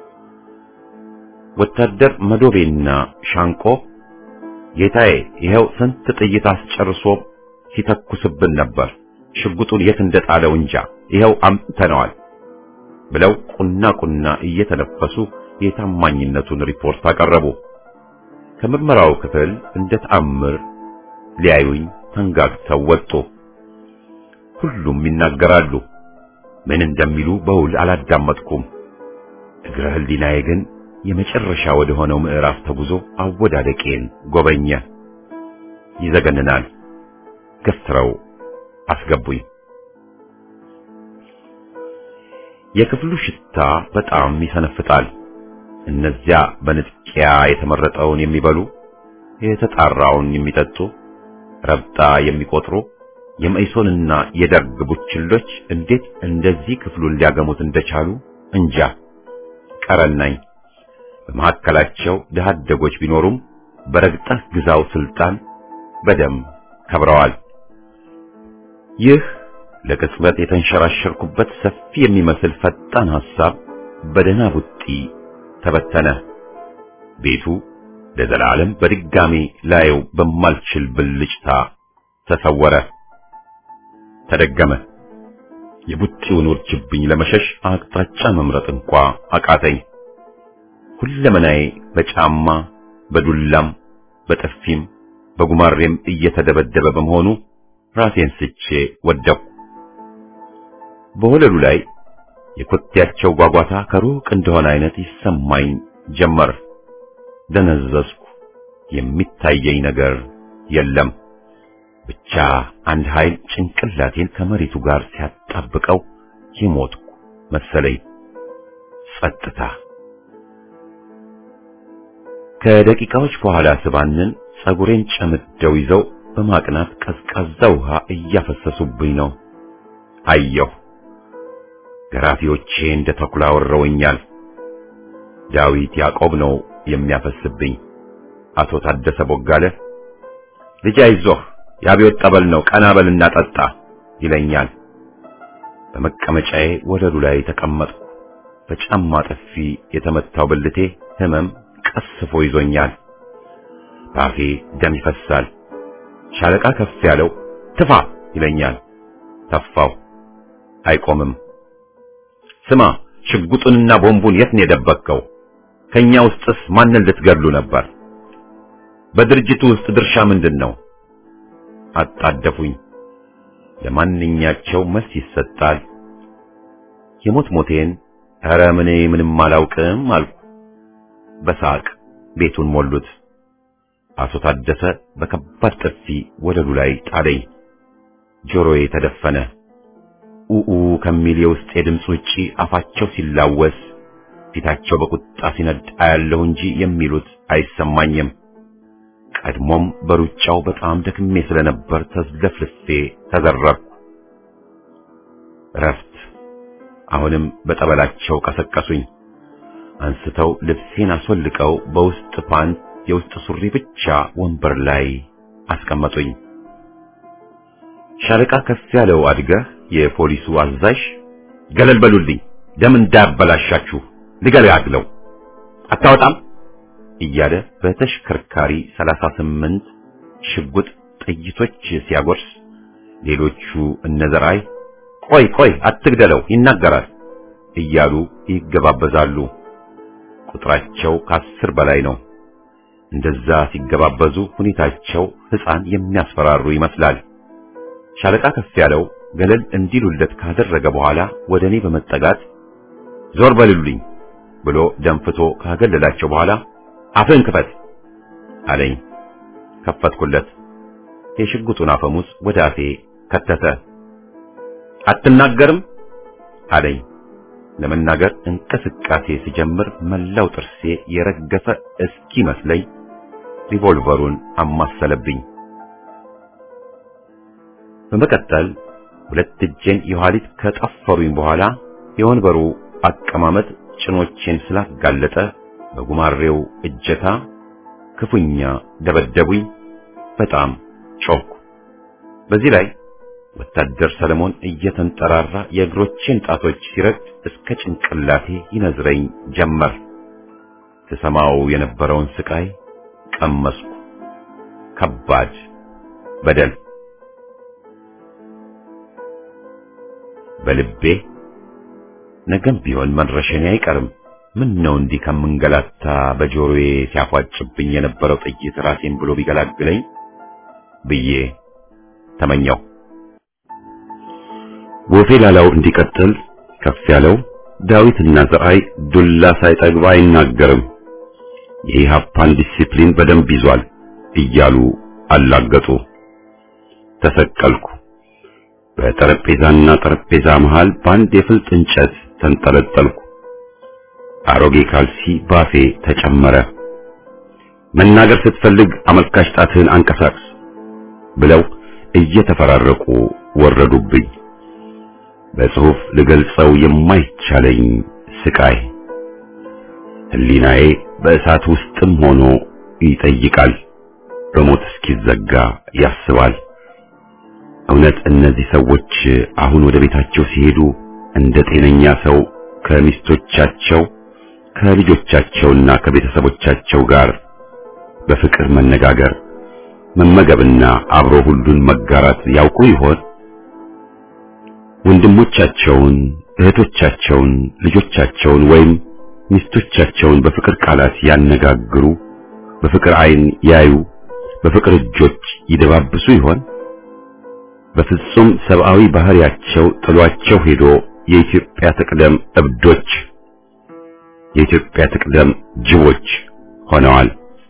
ወታደር መዶቤና ሻንቆ ጌታዬ ይሄው ስንት ጥይት አስጨርሶ ሲተኩስብን ነበር፣ ሽጉጡን የት እንደጣለው እንጃ፣ ይሄው አምጥተነዋል ብለው ቁና ቁና እየተነፈሱ የታማኝነቱን ሪፖርት አቀረቡ። ከምርመራው ክፍል እንደ ተአምር ሊያዩኝ ተንጋግተው ወጡ። ሁሉም ይናገራሉ። ምን እንደሚሉ በውል አላዳመጥኩም። እግረ ህሊናዬ ግን የመጨረሻ ወደ ሆነው ምዕራፍ ተጉዞ አወዳደቄን ጎበኘ። ይዘገንናል። ገፍትረው አስገቡኝ። የክፍሉ ሽታ በጣም ይሰነፍጣል። እነዚያ በንጥቂያ የተመረጠውን የሚበሉ፣ የተጣራውን የሚጠጡ፣ ረብጣ የሚቆጥሩ የመኢሶንና የደርግ ቡችሎች እንዴት እንደዚህ ክፍሉን ሊያገሙት እንደቻሉ እንጃ። ቀረናኝ። በመካከላቸው ድሃ አደጎች ቢኖሩም በረግጠህ ግዛው ስልጣን በደም ከብረዋል። ይህ ለቅጽበት የተንሸራሸርኩበት ሰፊ የሚመስል ፈጣን ሐሳብ በደህና ቡጢ ተበተነ። ቤቱ ለዘላለም በድጋሚ ላየው በማልችል ብልጭታ ተሰወረ፣ ተደገመ። የቡጢውን ውርጅብኝ ለመሸሽ አቅጣጫ መምረጥ እንኳ አቃተኝ። ሁለመናዬ በጫማ በዱላም በጥፊም በጉማሬም እየተደበደበ በመሆኑ ራሴን ስቼ ወደቅሁ። በወለሉ ላይ የኮቴያቸው ጓጓታ ከሩቅ እንደሆነ አይነት ይሰማኝ ጀመር። ደነዘዝኩ። የሚታየኝ ነገር የለም። ብቻ አንድ ኃይል ጭንቅላቴን ከመሬቱ ጋር ሲያጣብቀው የሞትኩ መሰለኝ። ጸጥታ። ከደቂቃዎች በኋላ ስባንን ጸጉሬን ጨምደው ይዘው በማቅናት ቀዝቃዛ ውሃ እያፈሰሱብኝ ነው። አየሁ። ገራፊዎቼ እንደ ተኩላ ወረውኛል። ዳዊት ያዕቆብ ነው የሚያፈስብኝ። አቶ ታደሰ ቦጋለ ልጅ አይዞህ የአብዮት ጠበል ነው ቀና በልና ጠጣ ይለኛል። በመቀመጫዬ ወለሉ ላይ ተቀመጥኩ። በጫማ ጥፊ የተመታው ብልቴ ህመም ቀስፎ ይዞኛል። ባፌ ደም ይፈሳል። ሻለቃ ከፍ ያለው ትፋ ይለኛል። ተፋው። አይቆምም። ስማ ሽጉጡንና ቦምቡን የት ነው የደበቅከው? ከኛ ውስጥስ ማንን ልትገድሉ ነበር? በድርጅቱ ውስጥ ድርሻ ምንድነው? አጣደፉኝ። ለማንኛቸው መልስ ይሰጣል። የሞት ሞቴን ኧረ ምን ምንም አላውቅም አልኩ። በሳቅ ቤቱን ሞሉት። አቶ ታደሰ በከባድ ጥፊ ወለሉ ላይ ጣለኝ። ጆሮዬ ተደፈነ። ኡኡ ከሚል የውስጥ የድምፅ ውጪ አፋቸው ሲላወስ ፊታቸው በቁጣ ሲነድ አያለሁ እንጂ የሚሉት አይሰማኝም። ቀድሞም በሩጫው በጣም ደክሜ ስለነበር ተዝለፍልፌ ተዘረርኩ። ረፍት። አሁንም በጠበላቸው ቀሰቀሱኝ። አንስተው ልብሴን አስወልቀው በውስጥ ፓንት የውስጥ ሱሪ ብቻ ወንበር ላይ አስቀመጡኝ። ሻለቃ ከፍ ያለው አድገህ የፖሊሱ አዛዥ ገለል በሉልኝ፣ ደም እንዳያበላሻችሁ ልገላግለው አታወጣም እያለ በተሽከርካሪ ሰላሳ ስምንት ሽጉጥ ጥይቶች ሲያጎርስ ሌሎቹ እነዘራይ ቆይ ቆይ አትግደለው ይናገራል እያሉ ይገባበዛሉ። ቁጥራቸው ከአስር በላይ ነው። እንደዛ ሲገባበዙ ሁኔታቸው ሕፃን የሚያስፈራሩ ይመስላል። ሻለቃ ከፍ ያለው ገለል እንዲሉለት ካደረገ በኋላ ወደኔ በመጠጋት ዞር በሉልኝ ብሎ ደንፍቶ ካገለላቸው በኋላ አፍህን ክፈት አለኝ። ከፈትኩለት። የሽጉጡን አፈሙዝ ወደ አፌ ከተተ። አትናገርም አለኝ። ለመናገር እንቅስቃሴ ሲጀምር መላው ጥርሴ የረገፈ እስኪ መስለኝ ሪቮልቨሩን አማሰለብኝ። በመቀጠል ሁለት እጄን የኋሊት ከጠፈሩኝ በኋላ የወንበሩ አቀማመጥ ጭኖቼን ስላጋለጠ በጉማሬው እጀታ ክፉኛ ደበደቡኝ። በጣም ጮኩ። በዚህ ላይ ወታደር ሰለሞን እየተንጠራራ የእግሮቼን ጣቶች ሲረግጥ እስከ ጭንቅላቴ ይነዝረኝ ጀመር። ተሰማው የነበረውን ስቃይ ቀመስኩ። ከባድ በደል። በልቤ ነገም ቢሆን መድረሻዬ አይቀርም። ምን ነው እንዲህ ከምንገላታ በጆሮዬ ሲያፏጭብኝ የነበረው ጥይት ራሴን ብሎ ቢገላግለኝ ብዬ ተመኘው። ወፌ ላላው እንዲቀጥል ከፍ ያለው ዳዊትና ዘርአይ ዱላ ሳይጠግባ አይናገርም፣ የኢህአፓን ዲሲፕሊን በደንብ ይዟል እያሉ አላገጡ። ተሰቀልኩ። በጠረጴዛና ጠረጴዛ መሃል በአንድ የፍልጥ እንጨት ተንጠለጠልኩ። አሮጌ ካልሲ ባፌ ተጨመረ። መናገር ስትፈልግ አመልካች ጣትህን አንቀሳቅስ ብለው እየተፈራረቁ ወረዱብኝ። በጽሑፍ ልገልጸው የማይቻለኝ ስቃይ። ህሊናዬ በእሳት ውስጥም ሆኖ ይጠይቃል፣ በሞት እስኪዘጋ ያስባል። እውነት እነዚህ ሰዎች አሁን ወደ ቤታቸው ሲሄዱ እንደ ጤነኛ ሰው ከሚስቶቻቸው ከልጆቻቸውና ከቤተሰቦቻቸው ጋር በፍቅር መነጋገር፣ መመገብና አብሮ ሁሉን መጋራት ያውቁ ይሆን? ወንድሞቻቸውን፣ እህቶቻቸውን፣ ልጆቻቸውን ወይም ሚስቶቻቸውን በፍቅር ቃላት ያነጋግሩ፣ በፍቅር ዓይን ያዩ፣ በፍቅር እጆች ይደባብሱ ይሆን? በፍጹም ሰብአዊ ባህሪያቸው ጥሏቸው ሄዶ የኢትዮጵያ ትቅደም እብዶች፣ የኢትዮጵያ ትቅደም ጅቦች ሆነዋል።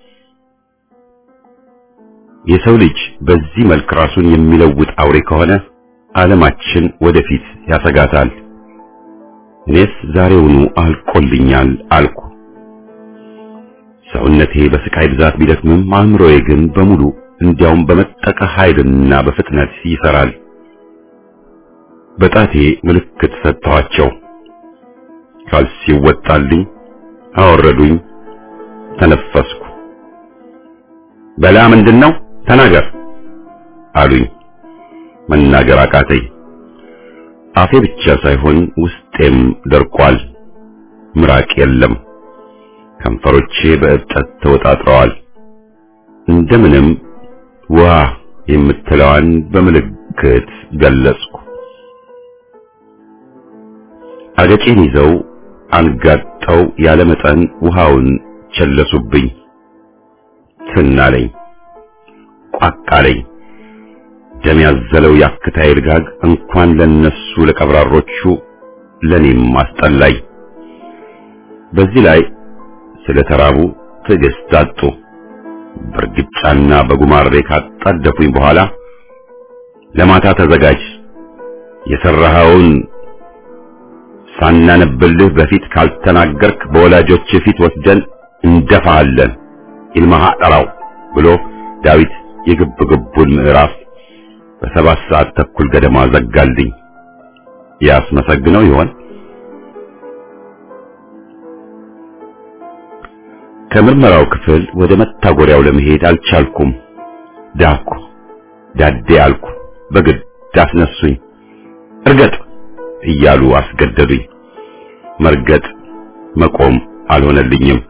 የሰው ልጅ በዚህ መልክ ራሱን የሚለውጥ አውሬ ከሆነ ዓለማችን ወደፊት ያሰጋታል። እኔስ ዛሬውኑ አልቆልኛል አልኩ። ሰውነቴ በስቃይ ብዛት ቢደክምም አእምሮዬ ግን በሙሉ እንዲያውም በመጠቀ ኃይልና በፍጥነት ይሰራል። በጣቴ ምልክት ሰጥተዋቸው ካልሲው ወጣልኝ፣ አወረዱኝ፣ ተነፈስኩ። በላ ምንድነው ተናገር አሉኝ። መናገር አቃተኝ። አፌ ብቻ ሳይሆን ውስጤም ደርቋል። ምራቅ የለም። ከንፈሮቼ በእብጠት ተወጣጥረዋል። እንደምንም ውሃ የምትለዋን በምልክት ገለጽኩ። አገጬን ይዘው አንጋጠው ያለ መጠን ውሃውን ቸለሱብኝ። ትናለኝ፣ ቋቃለኝ። ደም ያዘለው ያክታይ ልጋግ እንኳን ለነሱ ለቀብራሮቹ ለኔም አስጠላኝ። በዚህ ላይ ስለተራቡ ትዕግስት አጡ። በርግጫና በጉማሬ ካጣደፉኝ በኋላ ለማታ ተዘጋጅ፣ የሰራኸውን ሳናነብልህ በፊት ካልተናገርክ በወላጆች ፊት ወስደን እንደፋለን ይልማሃ ጠራው ብሎ ዳዊት የግብግቡን ምዕራፍ በሰባት ሰዓት ተኩል ገደማ ዘጋልኝ። ያስመሰግነው ይሆን? ከምርመራው ክፍል ወደ መታጎሪያው ለመሄድ አልቻልኩም። ዳኩ፣ ዳዴ አልኩ። በግድ አስነሱኝ። እርገጥ እያሉ አስገደዱኝ። መርገጥ መቆም አልሆነልኝም።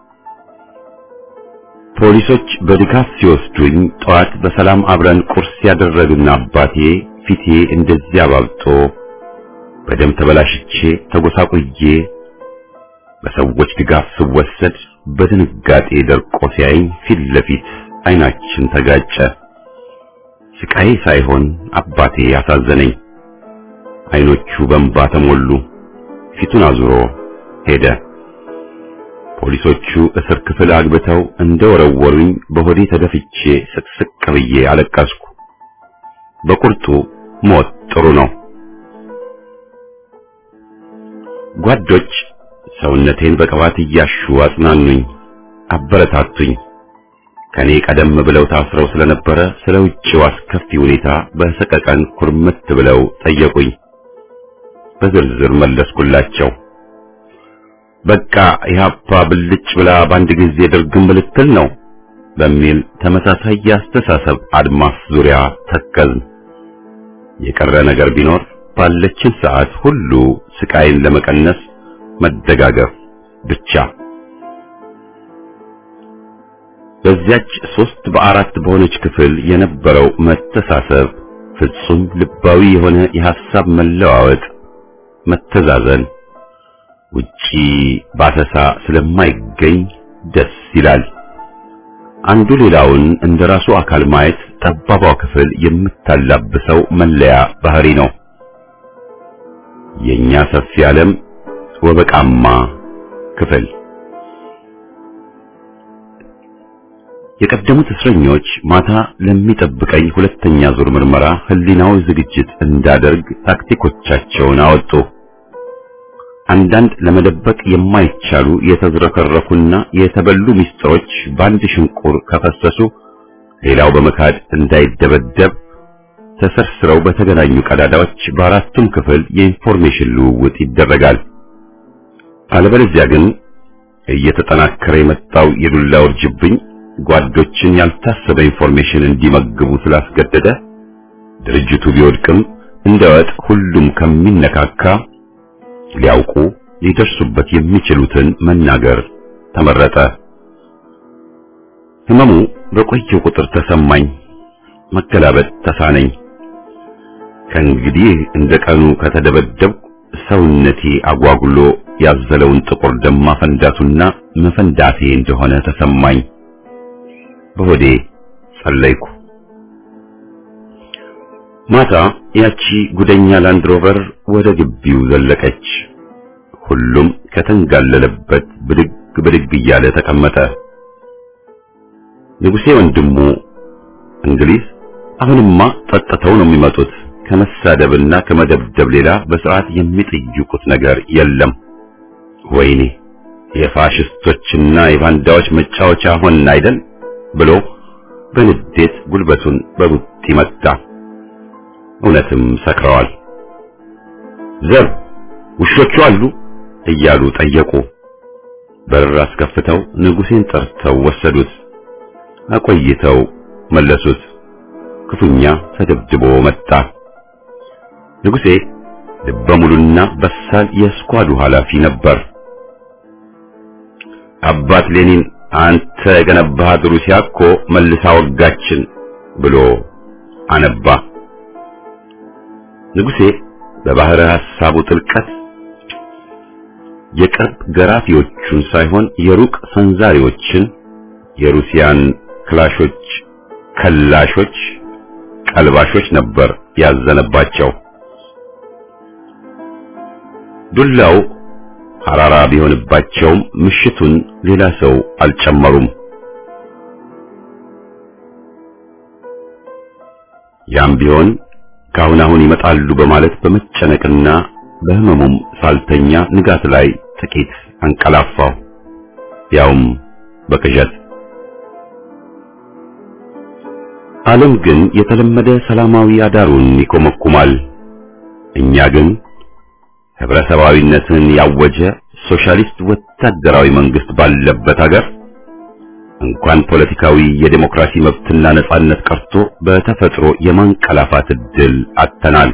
ፖሊሶች በድጋፍ ሲወስዱኝ ጠዋት በሰላም አብረን ቁርስ ያደረግና አባቴ ፊቴ እንደዚያ ባብጦ በደም ተበላሽቼ ተጎሳቁዬ በሰዎች ድጋፍ ስወሰድ በድንጋጤ ደርቆ ሲያይ ፊት ለፊት አይናችን ተጋጨ። ስቃይ ሳይሆን አባቴ ያሳዘነኝ። አይኖቹ በእንባ ተሞሉ። ፊቱን አዙሮ ሄደ። ፖሊሶቹ እስር ክፍል አግብተው እንደወረወሩኝ በሆዴ ተደፍቼ ስቅስቅ ብዬ አለቀስኩ። በቁርጡ ሞት ጥሩ ነው። ጓዶች ሰውነቴን በቅባት እያሹ አጽናኑኝ፣ አበረታቱኝ። ከኔ ቀደም ብለው ታስረው ስለነበረ ስለ ውጭው አስከፊ ሁኔታ በሰቀቀን ኩርምት ብለው ጠየቁኝ። በዝርዝር መለስኩላቸው። በቃ ኢህአፓ ብልጭ ብላ በአንድ ጊዜ ድርግም ልትል ነው በሚል ተመሳሳይ የአስተሳሰብ አድማስ ዙሪያ ተከዝን። የቀረ ነገር ቢኖር ባለችን ሰዓት ሁሉ ስቃይን ለመቀነስ መደጋገፍ ብቻ። በዚያች ሶስት በአራት በሆነች ክፍል የነበረው መተሳሰብ፣ ፍጹም ልባዊ የሆነ የሐሳብ መለዋወጥ፣ መተዛዘን ውጪ ባሰሳ ስለማይገኝ ደስ ይላል። አንዱ ሌላውን እንደራሱ አካል ማየት ጠባቧ ክፍል የምታላብሰው መለያ ባህሪ ነው። የኛ ሰፊ ዓለም ወበቃማ ክፍል። የቀደሙት እስረኞች ማታ ለሚጠብቀኝ ሁለተኛ ዙር ምርመራ ህሊናዊ ዝግጅት እንዳደርግ ታክቲኮቻቸውን አወጡ። አንዳንድ ለመደበቅ የማይቻሉ የተዝረከረኩና የተበሉ ሚስጥሮች በአንድ ሽንቁር ከፈሰሱ ሌላው በመካድ እንዳይደበደብ ተሰርስረው በተገናኙ ቀዳዳዎች በአራቱም ክፍል የኢንፎርሜሽን ልውውጥ ይደረጋል። አለበለዚያ ግን እየተጠናከረ የመጣው የዱላ ውርጅብኝ ጓዶችን ያልታሰበ ኢንፎርሜሽን እንዲመግቡ ስላስገደደ ድርጅቱ ቢወድቅም እንደወጥ ሁሉም ከሚነካካ ሊያውቁ ሊደርሱበት የሚችሉትን መናገር ተመረጠ። ህመሙ በቆየው ቁጥር ተሰማኝ፣ መገላበጥ ተሳነኝ። ከእንግዲህ እንደቀኑ ከተደበደብኩ ሰውነቴ አጓጉሎ ያዘለውን ጥቁር ደም ማፈንዳቱና መፈንዳቴ እንደሆነ ተሰማኝ። በሆዴ ጸለይኩ። ማታ ያቺ ጉደኛ ላንድሮቨር ወደ ግቢው ዘለቀች። ሁሉም ከተንጋለለበት ብድግ ብድግ እያለ ተቀመጠ። ንጉሴ ወንድሙ እንግሊዝ አሁንማ ጠጥተው ነው የሚመጡት፣ ከመሳደብና ከመደብደብ ሌላ በስርዓት የሚጠይቁት ነገር የለም። ወይኔ የፋሽስቶችና የባንዳዎች መጫወቻ ሆን አይደል ብሎ በንዴት ጉልበቱን በቡጢ መታ። እውነትም ሰክረዋል። ዘር ውሾቹ አሉ እያሉ ጠየቁ። በር አስከፍተው ንጉሴን ጠርተው ወሰዱት። አቆይተው መለሱት። ክፉኛ ተደብድቦ መጣ። ንጉሴ ልበ ሙሉና በሳል የስኳዱ ኃላፊ ነበር። አባት ሌኒን አንተ የገነባሃት ሩሲያ እኮ መልሳ ወጋችን ብሎ አነባ። ንጉሴ በባህረ ሐሳቡ ጥልቀት የቅርብ ገራፊዎቹን ሳይሆን የሩቅ ሰንዛሪዎችን የሩሲያን ክላሾች፣ ከላሾች፣ ቀልባሾች ነበር ያዘነባቸው። ዱላው አራራ ቢሆንባቸውም ምሽቱን ሌላ ሰው አልጨመሩም። ያም ቢሆን ካሁን አሁን ይመጣሉ በማለት በመጨነቅና በህመሙም ሳልተኛ ንጋት ላይ ጥቂት አንቀላፋው፣ ያውም በቅዠት። ዓለም ግን የተለመደ ሰላማዊ አዳሩን ይኮመኩማል። እኛ ግን ህብረተሰባዊነትን ያወጀ ሶሻሊስት ወታደራዊ መንግስት ባለበት ሀገር እንኳን ፖለቲካዊ የዴሞክራሲ መብትና ነጻነት ቀርቶ በተፈጥሮ የማንቀላፋት ዕድል አጥተናል።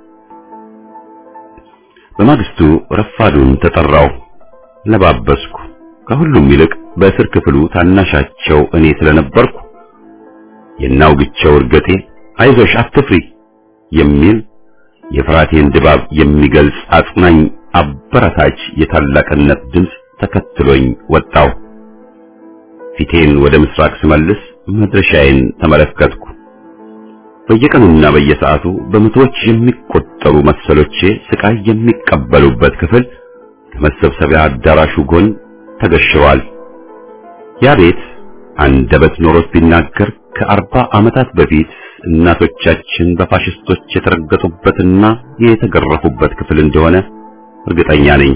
በማግስቱ ረፋዱን ተጠራው፣ ለባበስኩ። ከሁሉም ይልቅ በእስር ክፍሉ ታናሻቸው እኔ ስለነበርኩ የናውግቸው እርገጤ አይዞሽ አትፍሪ የሚል የፍራቴን ድባብ የሚገልጽ አጽናኝ አበረታች የታላቅነት ድምፅ ተከትሎኝ ወጣው። ፊቴን ወደ ምስራቅ ስመልስ መድረሻዬን ተመለከትኩ። በየቀኑና በየሰዓቱ በመቶዎች የሚቆጠሩ መሰሎቼ ስቃይ የሚቀበሉበት ክፍል ከመሰብሰቢያ አዳራሹ ጎን ተገሽሯል። ያ ቤት አንደበት ኖሮት ቢናገር ከአርባ ዓመታት በፊት እናቶቻችን በፋሽስቶች የተረገጡበትና የተገረፉበት ክፍል እንደሆነ እርግጠኛ ነኝ።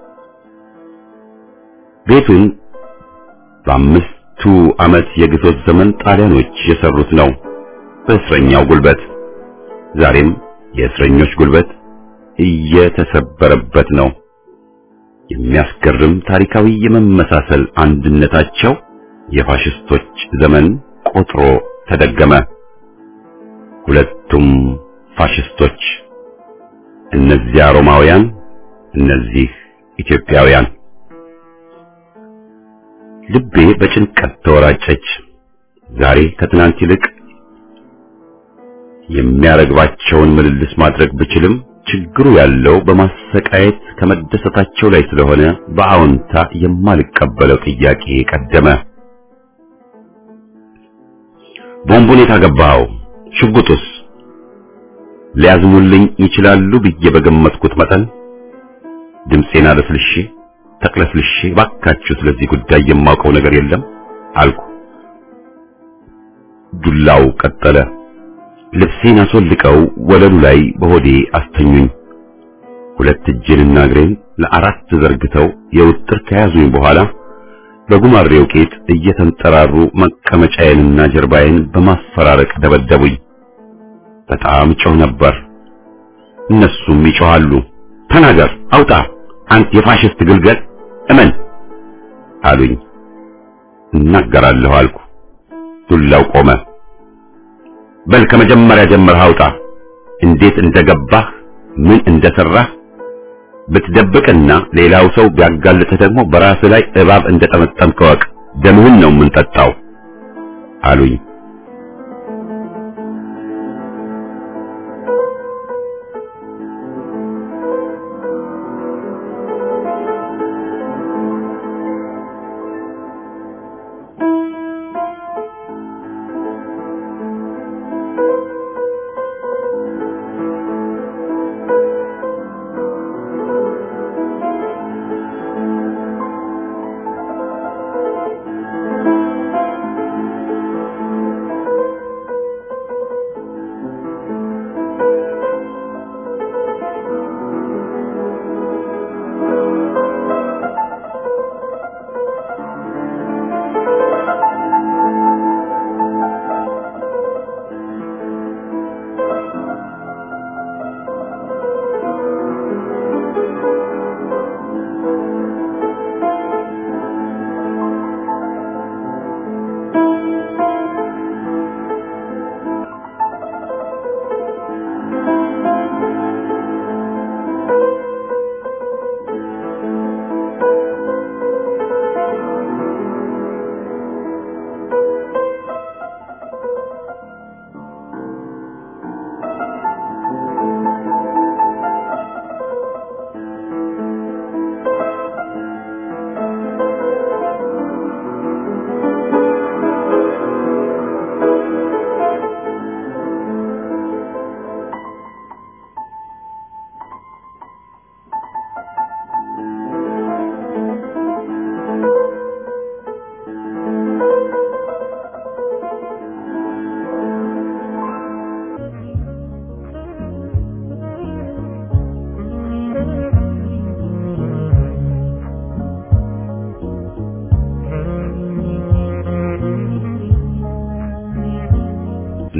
ቤቱን በአምስቱ ዓመት የግዞት ዘመን ጣሊያኖች የሰሩት ነው፣ በእስረኛው ጉልበት። ዛሬም የእስረኞች ጉልበት እየተሰበረበት ነው። የሚያስገርም ታሪካዊ የመመሳሰል አንድነታቸው የፋሽስቶች ዘመን ቆጥሮ ተደገመ። ሁለቱም ፋሽስቶች፣ እነዚያ ሮማውያን፣ እነዚህ ኢትዮጵያውያን። ልቤ በጭንቀት ተወራጨች። ዛሬ ከትናንት ይልቅ የሚያረግባቸውን ምልልስ ማድረግ ብችልም ችግሩ ያለው በማሰቃየት ከመደሰታቸው ላይ ስለሆነ በአዎንታ የማልቀበለው ጥያቄ ቀደመ። ቦምቡን የታገባው ሽጉጡስ ሊያዝሙልኝ ይችላሉ ብዬ በገመትኩት መጠን ድምጼን አለስልሼ ተቅለስልሼ ባካችሁ ስለዚህ ጉዳይ የማውቀው ነገር የለም አልኩ። ዱላው ቀጠለ። ልብሴን አስወልቀው ወለሉ ላይ በሆዴ አስተኙኝ። ሁለት እጄንና እግሬን ለአራት ዘርግተው የውጥር ከያዙኝ በኋላ በጉማሬው ቄጥ እየተንጠራሩ መቀመጫዬንና ጀርባዬን በማፈራረቅ ደበደቡኝ። በጣም ጮህ ነበር። እነሱም ይጮሃሉ። ተናገር፣ አውጣ፣ አንተ የፋሽስት ግልገል እመን አሉኝ። እናገራለሁ አልኩ። ዱላው ቆመ። በል ከመጀመሪያ ጀምረህ አውጣ፣ እንዴት እንደገባህ፣ ምን እንደሰራህ። ብትደብቅና ሌላው ሰው ቢያጋልጥህ ደግሞ በራስህ ላይ እባብ እንደጠመጠምክ እወቅ፣ ደምህን ነው የምንጠጣው አሉኝ።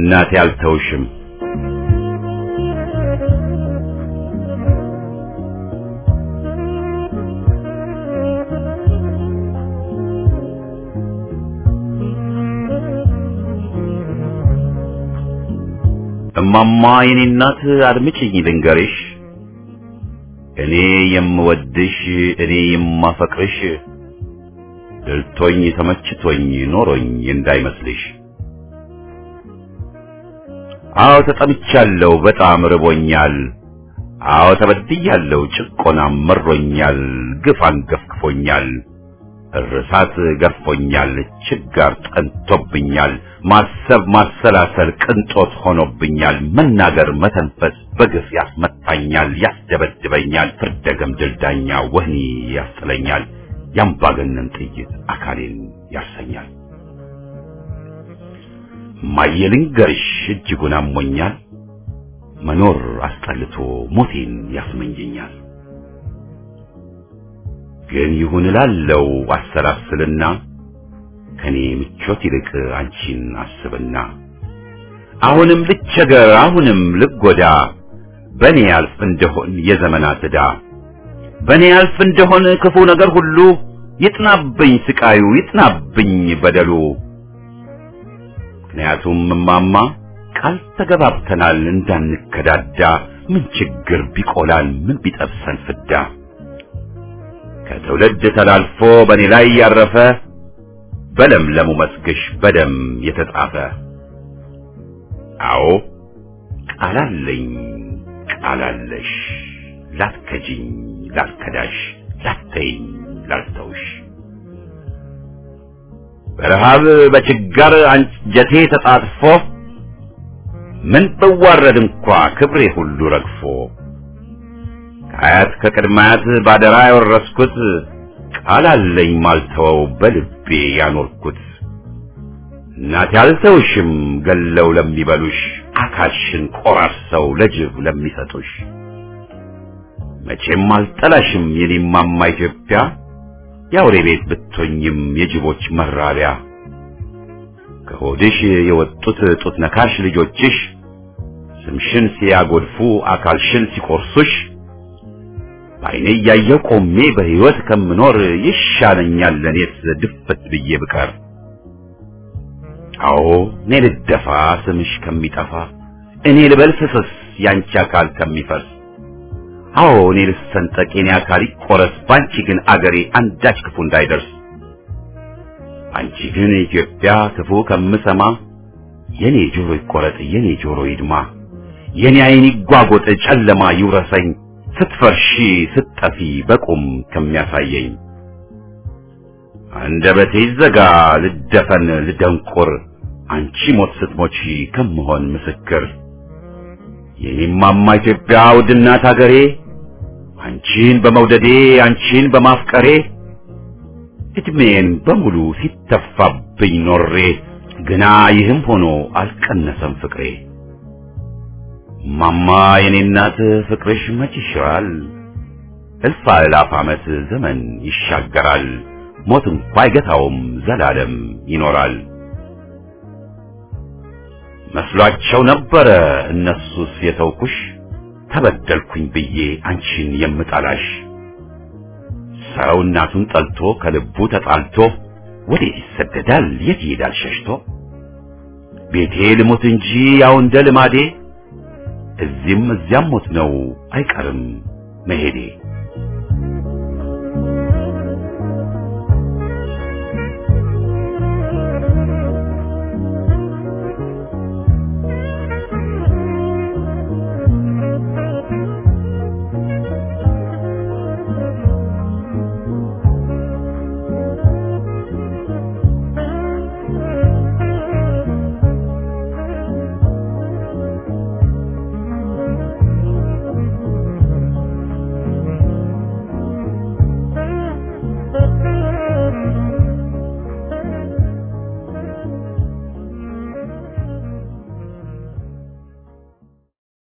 እናቴ አልተውሽም እማማ የኔ እናት አድምጪኝ ልንገርሽ እኔ የምወድሽ እኔ የማፈቅርሽ ደልቶኝ ተመችቶኝ ኖሮኝ እንዳይመስልሽ አዎ ተጠምቻለሁ በጣም ርቦኛል አዎ ተበድያለሁ ጭቆናም መሮኛል ግፍ አንገፍግፎኛል እርሳት ገርፎኛል ችጋር ጠንቶብኛል ማሰብ ማሰላሰል ቅንጦት ሆኖብኛል መናገር መተንፈስ በግፍ ያስመታኛል ያስደበድበኛል ፍርደገም ድልዳኛ ወህኒ ያስጥለኛል ያምባገነን ጥይት አካሌን ያርሰኛል ማየልንገርሽ እጅጉን አሞኛል መኖር አስጠልቶ ሞቴን ያስመኘኛል ግን ይሁን እላለው አሰላስልና ከኔ ምቾት ይልቅ አንቺን አስብና አሁንም ልቸገር አሁንም ልጎዳ በኔ ያልፍ እንደሆን የዘመናት ዕዳ በኔ ያልፍ እንደሆን ክፉ ነገር ሁሉ ይጥናብኝ ስቃዩ ይጥናብኝ በደሉ ምክንያቱም እማማ ቃል ተገባብተናል እንዳንከዳዳ ምን ችግር ቢቆላል ምን ቢጠብሰን ፍዳ ከትውልድ ተላልፎ በኔ ላይ ያረፈ በለምለሙ መስግሽ በደም የተጻፈ አዎ ቃላለኝ ቃላለሽ ላትከጂኝ ላትከዳሽ ላትተይኝ ላልተውሽ በረሃብ በችጋር አንጀቴ ተጣጥፎ ምን ብዋረድ እንኳ ክብሬ ሁሉ ረግፎ ከአያት ከቅድማያት ባደራ ያወረስኩት ቃል አለኝ ማልተወው በልቤ ያኖርኩት እናቴ አልተውሽም ገለው ለሚበሉሽ አካልሽን ቆራርሰው ለጅብ ለሚሰጡሽ መቼም አልጠላሽም የኔማማ ኢትዮጵያ የአውሬ ቤት ብትሆኝም የጅቦች መራቢያ ከሆድሽ የወጡት ጡት ነካሽ ልጆችሽ ስምሽን ሲያጎድፉ አካልሽን ሲቆርሱሽ ባይኔ ያየው ቆሜ በህይወት ከምኖር ይሻለኛል ለኔስ ድፍት ብዬ ብቀር አዎ እኔ ልደፋ ስምሽ ከሚጠፋ እኔ ልበል ፍስስ ያንቺ አካል ከሚፈርስ አዎ እኔ ልሰንጠቅ የኔ አካል ይቆረስ ባንቺ ግን አገሬ አንዳች ክፉ እንዳይደርስ አንቺ ግን ኢትዮጵያ ክፉ ከምሰማ የኔ ጆሮ ይቆረጥ የኔ ጆሮ ይድማ የኔ አይን ይጓጎጥ ጨለማ ይውረሰኝ ስትፈርሺ ስትጠፊ በቁም ከሚያሳየኝ አንደበቴ ይዘጋ ልደፈን ልደንቁር አንቺ ሞት ስትሞቺ ከመሆን ምስክር የኔማማ ኢትዮጵያ ውድናት አገሬ አንቺን በመውደዴ አንቺን በማፍቀሬ እድሜን በሙሉ ሲተፋብኝ ኖሬ ግና ይህም ሆኖ አልቀነሰም ፍቅሬ ማማ የኔ እናት ፍቅርሽ መች ይሽራል እልፍ አእላፍ ዓመት ዘመን ይሻገራል ሞት እንኳ አይገታውም ዘላለም ይኖራል መስሏቸው ነበረ እነሱስ የተውኩሽ ተበደልኩኝ ብዬ አንቺን የምጠላሽ ሰው እናቱን ጠልቶ ከልቡ ተጣልቶ ወዴት ይሰደዳል የት ይሄዳል ሸሽቶ ቤቴ ልሞት እንጂ ያው እንደ ልማዴ እዚህም እዚያም ሞት ነው አይቀርም መሄዴ